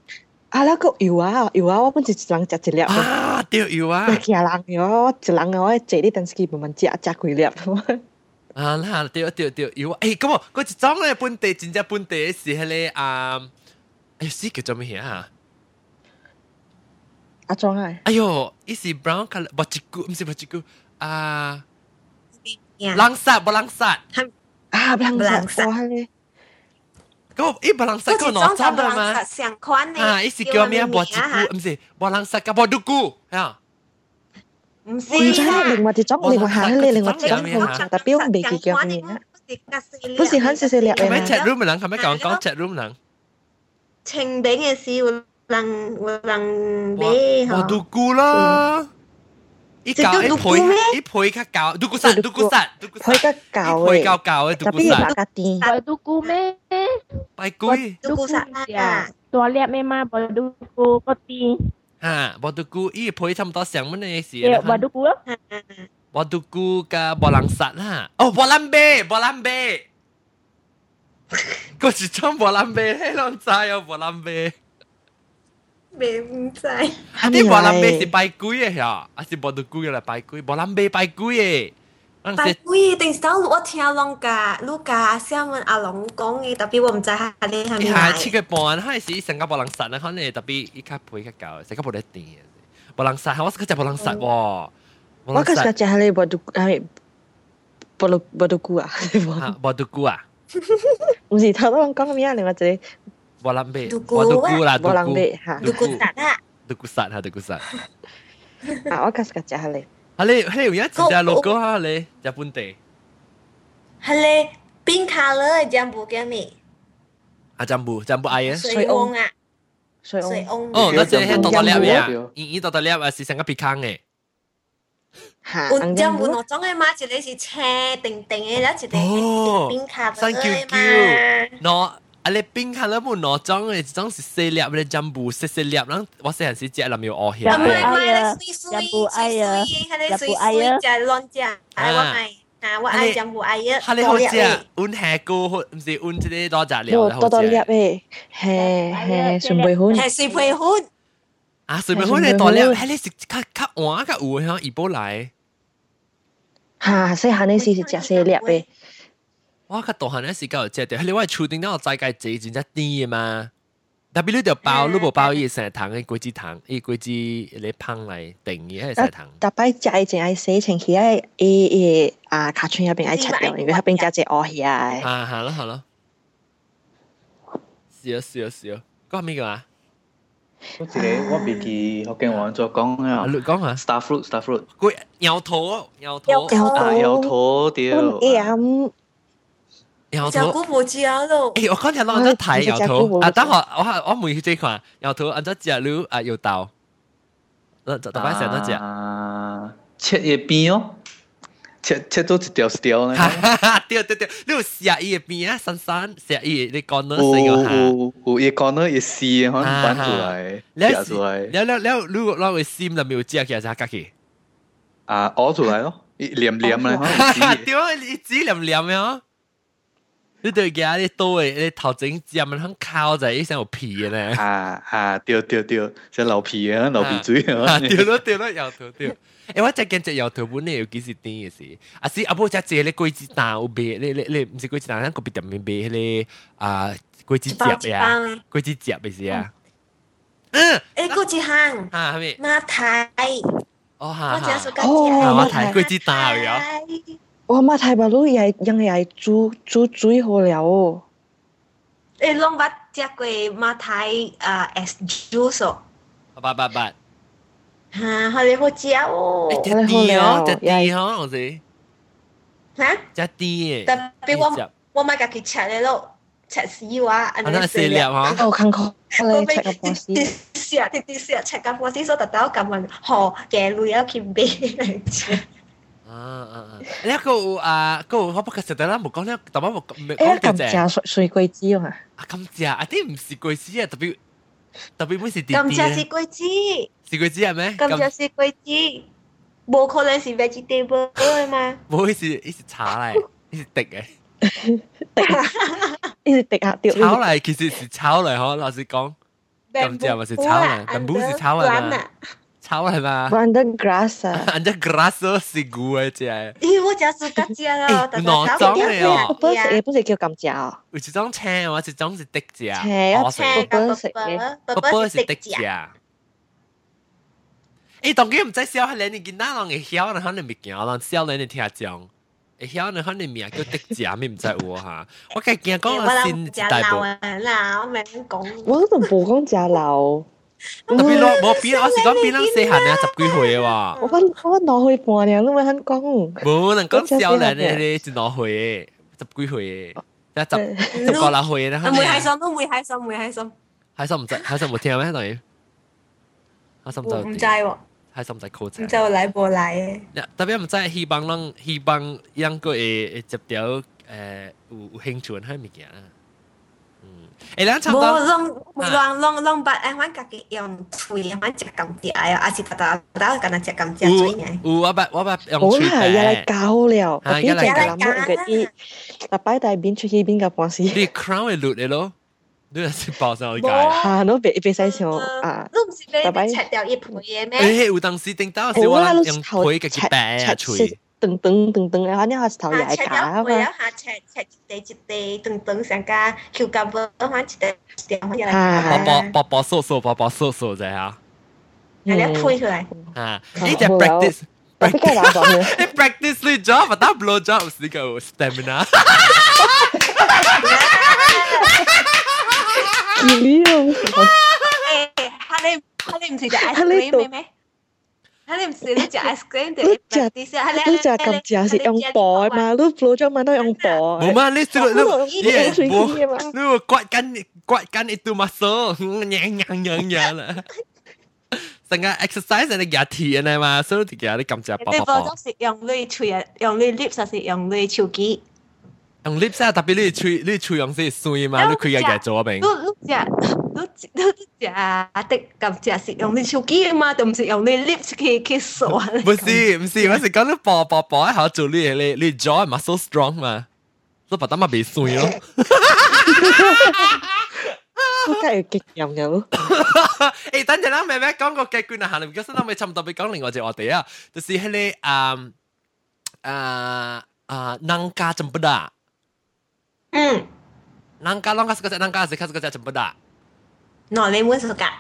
啊，那個油啊，油啊，我本是一人食一粒。
啊，對油啊！
我驚人嘅，我一人我坐啲電視機慢慢食食幾粒。
啊，啦，對對對，油啊！誒，咁啊，嗰一種咧本地真正本地是迄個啊，哎死叫做咩啊？
阿莊啊！
哎呦，伊是 brown color，不一股，唔是不一股啊，冷殺不冷殺？
啊，不冷殺，哇咧！
嗰伊不冷殺嗰哪針的嘛？
相關的
啊，伊是叫咩？不一股，唔是不冷殺，個不獨股，係
唔是，唔知另外一種，另外下咧，另外一種紅茶，但表未記叫咩啊？不是很細細粒嘅。
係咪 chat room 人？係咪講講 chat room 人？
清餅嘅事會能會能俾
嚇。我獨股啦。伊教伊配伊配較教，獨股殺獨股殺，
配較教誒，
配較教誒，獨股殺。
特別甜。
Bò獨股咩？
拜龜。
獨股殺啊！
大粒咩嘛？bò獨股個甜。
嚇，bò獨股伊配差唔多上乜嘢事
啊？bò獨股咯。
bò獨股加bò冷殺啦。哦，bò冷貝，bò冷貝。嗰時裝bò冷貝，你啷知哦bò冷貝？
未唔知。
啊！啲bò冷貝是拜龜嘅呀，還是bò獨股嘅啦？拜龜，bò冷貝拜龜嘅。
拜龜，定時我聽龍家陸家先問阿龍講嘅，特別我唔知下你係咪？
係七個半，佢是新加坡人殺啦，可能特別伊較配較高，新加坡咧甜嘅。波人殺，我是佢食波人殺喎。
我嗰時食係你波杜係波杜波杜菇啊？
波杜菇啊？
唔是頭先講咩啊？另外一個
波蘭貝，波杜菇啦，
波蘭貝嚇，
杜菇殺啊，
杜菇殺嚇，杜菇殺。
啊，我嗰時食係你。
啊，你你有一隻 logo 嚇你，日本地。
係你冰卡勒嘅占卜叫咩？
啊，占卜占卜愛啊。
水翁啊。
水
翁。
哦，那即係多多粒嘅啊，依依多多粒啊，是成個皮康嘅。
有占卜那種嘅嘛，一個是青定定嘅，然後一個冰卡勒
嘅嘛。喏，啊你冰卡勒冇那種嘅，一種是細粒嘅占卜，細細粒，咱我細陣時食，諗要餓起。
占卜愛啊，占卜愛啊，
占卜愛啊，食亂食，哎我愛。啊！我愛占卜愛啊！
哈你好食，阮下菇唔是阮即啲多雜料，
多多粒誒，係係水培粉，
係水培粉。
啊，水培粉係多粒，係你食較較晏較有響怡寶來。
嚇！細漢你時是食細粒誒。
我較大漢你時較有食着，係你我厝頂咧，我再介煮真正甜嘅嘛。特別你條包，你無包伊成糖嘅果子糖，伊果子你烹嚟定嘅係成糖。
特別食伊淨係洗清起來，伊伊啊卡串入邊愛切掉，因為入邊加隻蚵起來。
啊，係咯係咯。是啊是啊是啊，講咩嘅話？
嗰個我別記福建話再講啊。
你講下。
Star fruit Star fruit。
佢搖頭搖頭。
啊搖頭掉。
搖頭，
小姑冇知啊都。
誒，我剛才攞咗睇搖頭，啊，等我我我每次看搖頭，按咗隻路啊搖豆，就就大概成多隻。
啊，切葉邊哦，切切到一條一條咧。
對對對，你有食伊嘅邊啊，散散食伊你講咗
成個下。有有伊講咗伊絲，可能搬出來，夾出來。
了了了，如果攞個絲就沒有夾起來，就夾起。
啊，攞出來咯，黏黏咧，
對啊，你紙黏黏嘅哦。你對嘅，你刀誒，你頭整尖咪肯靠就係想有皮嘅咧。
啊啊，掉掉掉，想流皮嘅，流皮水
啊！掉咗掉咗，搖頭掉。誒，我只見隻搖頭本嚟有幾時點嘅事？啊是阿婆只隻你桂子蛋有賣，你你你唔是桂子蛋，喺嗰邊入面賣迄個啊桂子夾呀，桂子夾嘅事啊。
嗯。誒，桂子行。
啊，係咪？
馬蹄。
哦，嚇
嚇。
哦，馬蹄桂子蛋有。
我馬蹄巴魯又ยัง係煮煮煮好了哦。
誒，攏捌食過馬蹄啊 as juice 哦。
八八八。
嚇，好你好食哦。
食啲哦，食啲哦，我知。
嚇？
食啲嘅。
特別我我買家己切嘅咯，切絲話，
安尼細粒嚇。
哦，辛苦，你切個波絲。
啲絲啊，啲啲絲啊，切個波絲，所以特登咁問，何嘅女啊去買嚟食。
啊啊啊！你一個啊，個我不過實在啦，冇講咧，特別冇
冇講嘅啫。誒，咁食水桂枝啊！
啊，咁食啊！啲唔是桂枝啊，特別特別本是啲。
咁食是桂枝。
是桂枝係咩？
咁食是桂枝，冇可能是 vegetable 嘅嘛？
冇，呢是呢是茶嚟，呢是滴嘅。
呢是滴下掉。
炒嚟其實是炒嚟，嗬，老實講。 甘蔗咪是草啦，但不是草啊嘛，草係嘛
？Under grass 啊
，under grass 是菇嘅只。
咦，我真是甘蔗啊！
哪種嚟哦？
不是，不是叫甘蔗哦。
有一種青，或一種是滴蔗。
青啊，青
不
食嘅，
不不是滴蔗。誒，當然唔知小孩你見哪人會曉，可能未見，人小你你聽講。會曉你可能名叫滴蔗，咪唔知有嚇。我計見講我先一大步。
嗱，我咪講。
我都冇講蔗流。
特別攞冇邊，我是講邊人細漢啊，十幾歲嘅喎。
我我攞去半年都冇肯講。
冇人講小人嘅咧，就攞去十幾歲嘅，十十個啦歲啦。
唔會係心，都唔會係心，唔會係心。
係心唔知，係心冇聽咩等於？係心就
唔知喎。
係心就靠正。
唔知嚟無嚟嘅。
特別唔知希望人希望樣個會接到誒有有興趣喺物件啊。誒，咱差唔多。
冇攏每攏攏攏把誒，阮家己用喙，阮食甘蔗啊，還是打打打干那食甘蔗水呢？
有我把我把用
喙。我係一嚟教了，特別係咁樣嗰啲，特擺大邊出去邊個關係？
你 crown 會錄嘅咯，你係包上去解。
嚇，都別別使上啊！
都唔是你切掉一倍嘅咩？
誒，有當時頂到時我用腿嘅幾白啊喙。
噔噔噔噔，反正我頭也係假
嘛。下切切一地一地，噔噔上加 cucumber， 反一地一地，
薄薄薄薄嗦嗦，薄薄嗦嗦啫嚇。
係你推出嚟。
啊，呢隻 practice practice，你 practice 你 job，但 blow job 是個 stamina。
幾了？
誒，嚇你嚇你唔是隻 ice cream 咩咩？你唔是你食 ice cream 定係啲先？
你食甘蔗是用薄嘛？你 blow job 嘛都用薄。
冇嘛？你做你你你你刮緊刮緊一度 muscle， 樣樣樣樣啦。成個 exercise 你牙鐵啊嘛，所以啲嘢你甘蔗薄薄薄。
你 blow job 是用你喙啊，用你 lips 還是用你手機？
用 lips 啊，特別你喙你喙用是水嘛，你佢嘅嘢做邊？
你你食你你食的甘蔗是用你手機嘛，就唔是用你 lips 去去掃啊？
唔是唔是，我是講你薄薄薄一下做你你你 jaw muscle strong 嘛，所以把它嘛變水咯。
我梗係極飲嘅咯。
誒，等陣啦，妹妹講個結論啊，下嚟嗰陣我咪差唔多俾講另外一個話題啊，就是迄個啊啊啊nangka cempedak。
嗯。
nangka nangka suka nangka suka suka cempedak。
No, lemon suka.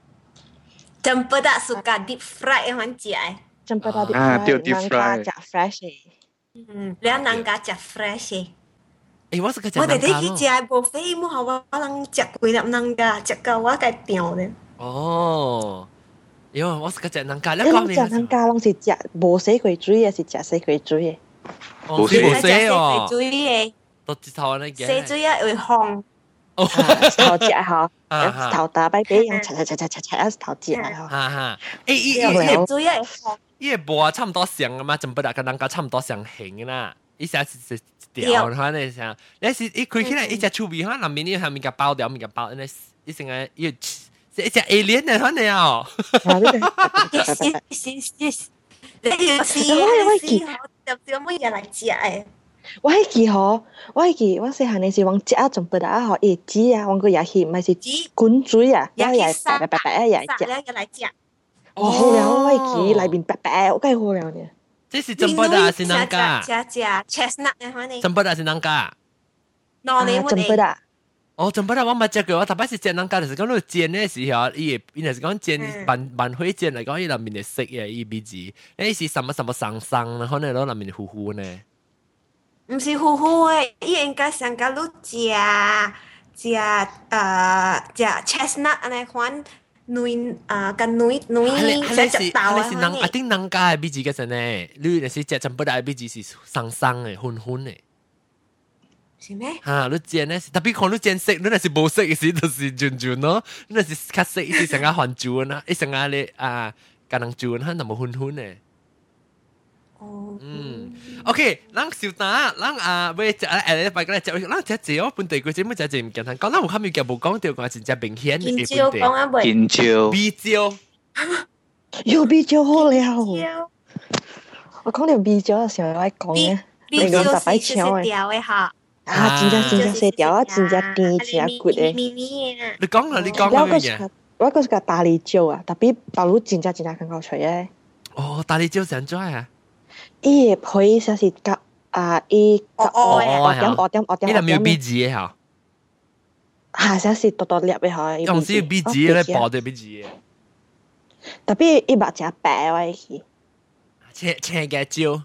Cempedak suka deep fry yang macam eh.
Cempedak deep
fry. Ah,
deep fry. Nangka fresh eh.
Hmm, dia nangka cak fresh eh.
Eh, 我是個食
我哋啲去食無飛，冇好我人食幾粒nangka，食到我個掉咧。
哦，喲，我是個食nangka，
你講食nangka，攏是食無洗過水嘅，是食洗過水嘅。
無洗無洗
哦。水嘅。
都一頭那個。
洗水啊會烘。
頭隻嗬，頭大擺俾人擦擦擦擦擦擦，頭隻嗬。
哈哈，誒，依依
水啊會烘。
依個波差唔多上啊嘛，就不大個nangka差唔多上形啦。一下是是掉，可能想，你是一開起來一隻出味，可能面呢下面個包掉，面個包，那一成個一是一隻 alien 的可能哦。
是是是，你要試試下，就點乜嘢嚟食誒？
我係記嗬，我係記，我細漢你是往食啊，仲不得啊，學椰子啊，往個椰血咪是滾水啊，
椰
血白白白白一樣
食，咧嘅嚟食。
哦，好了，我係記裏邊白白，我梗係好了呢。
這是真不的是啷個？
食食 chestnut 嘅可能。
真不的是啷個？
喏，你
真不的。
哦，真不的我冇食過，我特別是食啷個，就是講你煎嘅時候，伊伊係講煎慢慢火煎嚟講，伊裏面係色嘅，伊味子，你是什麼什麼生生，可能攞裏面糊糊呢？
唔是糊糊嘅，伊應該上個你食食誒食 chestnut 安尼款。女啊，跟女女食食豆啊！
你是能，一定能加嘅 B 字嘅陣咧，你那是食全部大 B 字是生生嘅、混混嘅。
是咩？
嚇，你煎咧，特別看你煎色，你那是冇色嘅時，就是轉轉咯；你那是較色，伊是成個混轉啊，伊成個你啊，個人轉嚇，那麼混混嘅。
哦，
嗯 ，OK， 咱小打，咱啊，喂，只誒，你快過嚟食，咱只只哦，本地佢只乜只只唔健康，講咱有蝦米嘅冇講到，講係真正明顯嘅
本地。講啊未？
尖椒。
B 椒。
有 B 椒好了。我講到 B 椒嘅時候，我講嘅，
你講十擺槍嘅。
啊，真正真正細條啊，真正甜真正骨誒。
你講啦，你講乜嘢？
我嗰個大利椒啊，特別大陸真正真正更好食誒。
哦，大利椒成咗啊！
伊配實是夾啊，伊夾
哦
點哦點哦點。
伊係冇 B 字嘅嚇。
係實是多多粒嘅嚇。
用是 B 字咧，薄啲 B 字嘅。
特別伊目隻白位去。
青青嘅椒。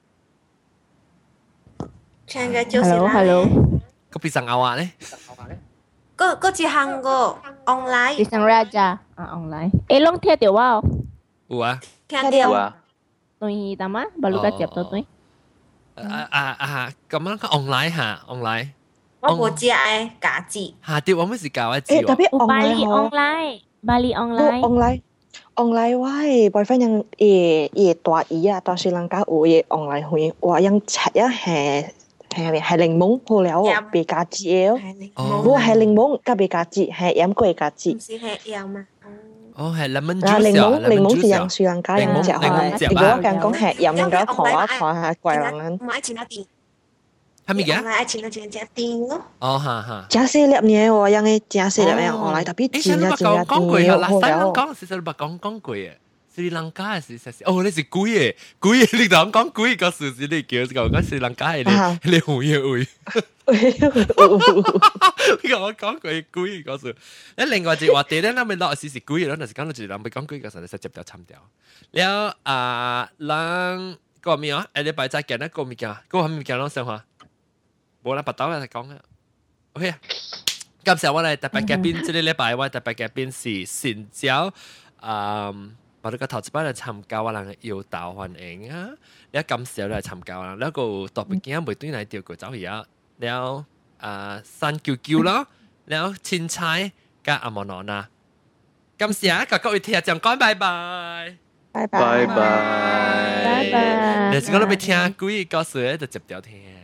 青嘅椒是
啦。Hello，
個pisang awak咧？
個個一項個 online。
pisang raja 啊 online。誒，攏聽到哇？
有啊。
聽到
啊。
對，但嘛，baru ka接到對。
啊啊啊！咁樣個 online 嚇 online。
我冇知誒假字。
嚇！啲我咩是教一字？
誒，特別
Bali online。Bali online。
online。online 我係 boyfriend yang 誒誒大姨啊，大斯蘭卡有嘅 online 會，我yang 食一係。係咪係檸檬好了？別加字嘅，唔係檸檬加別加字，係飲過加字。
唔是係飲嘛？
哦，係 lemon
juice 啊！檸檬檸檬是用樹蘭加人食開。如果我講講係飲，應該狂一狂係貴人。
唔愛錢一啲。
係咪嘅？
唔愛錢一啲只啲咯。
哦，嚇嚇。
加四粒嘢喎，因為加四粒嘢我嚟特別甜一甜一甜
嘅。好了。講其實你唔講講過嘅。斯里蘭卡是實是哦，你是鬼嘅鬼嘅，你講講鬼個事實你叫講講斯里蘭卡係你你會嘅會，你講我講佢鬼個事，你另外一話題咧，咱咪攞是是鬼嘅，咱就是講到就是咱咪講鬼個時候，你實接掉參掉。了啊，咱個咩啊？下禮拜再見啦，個物件，個係物件攞上話，冇啦，白刀嚟講啊。OK 啊，今次我哋特別嘉賓，即係禮拜我特別嘉賓是善椒，嗯。我哋個投資班嚟參加我哋嘅邀導歡迎啊！你咁少嚟參加啦，แล้วก็特別驚每對嚟調個走而家，แล้ว啊三九九啦，แล้ว青菜加阿莫諾娜，咁時啊，個各位聽眾講拜拜，
拜拜
拜拜，
拜拜。
你是講你要聽幾個故事就接掉聽。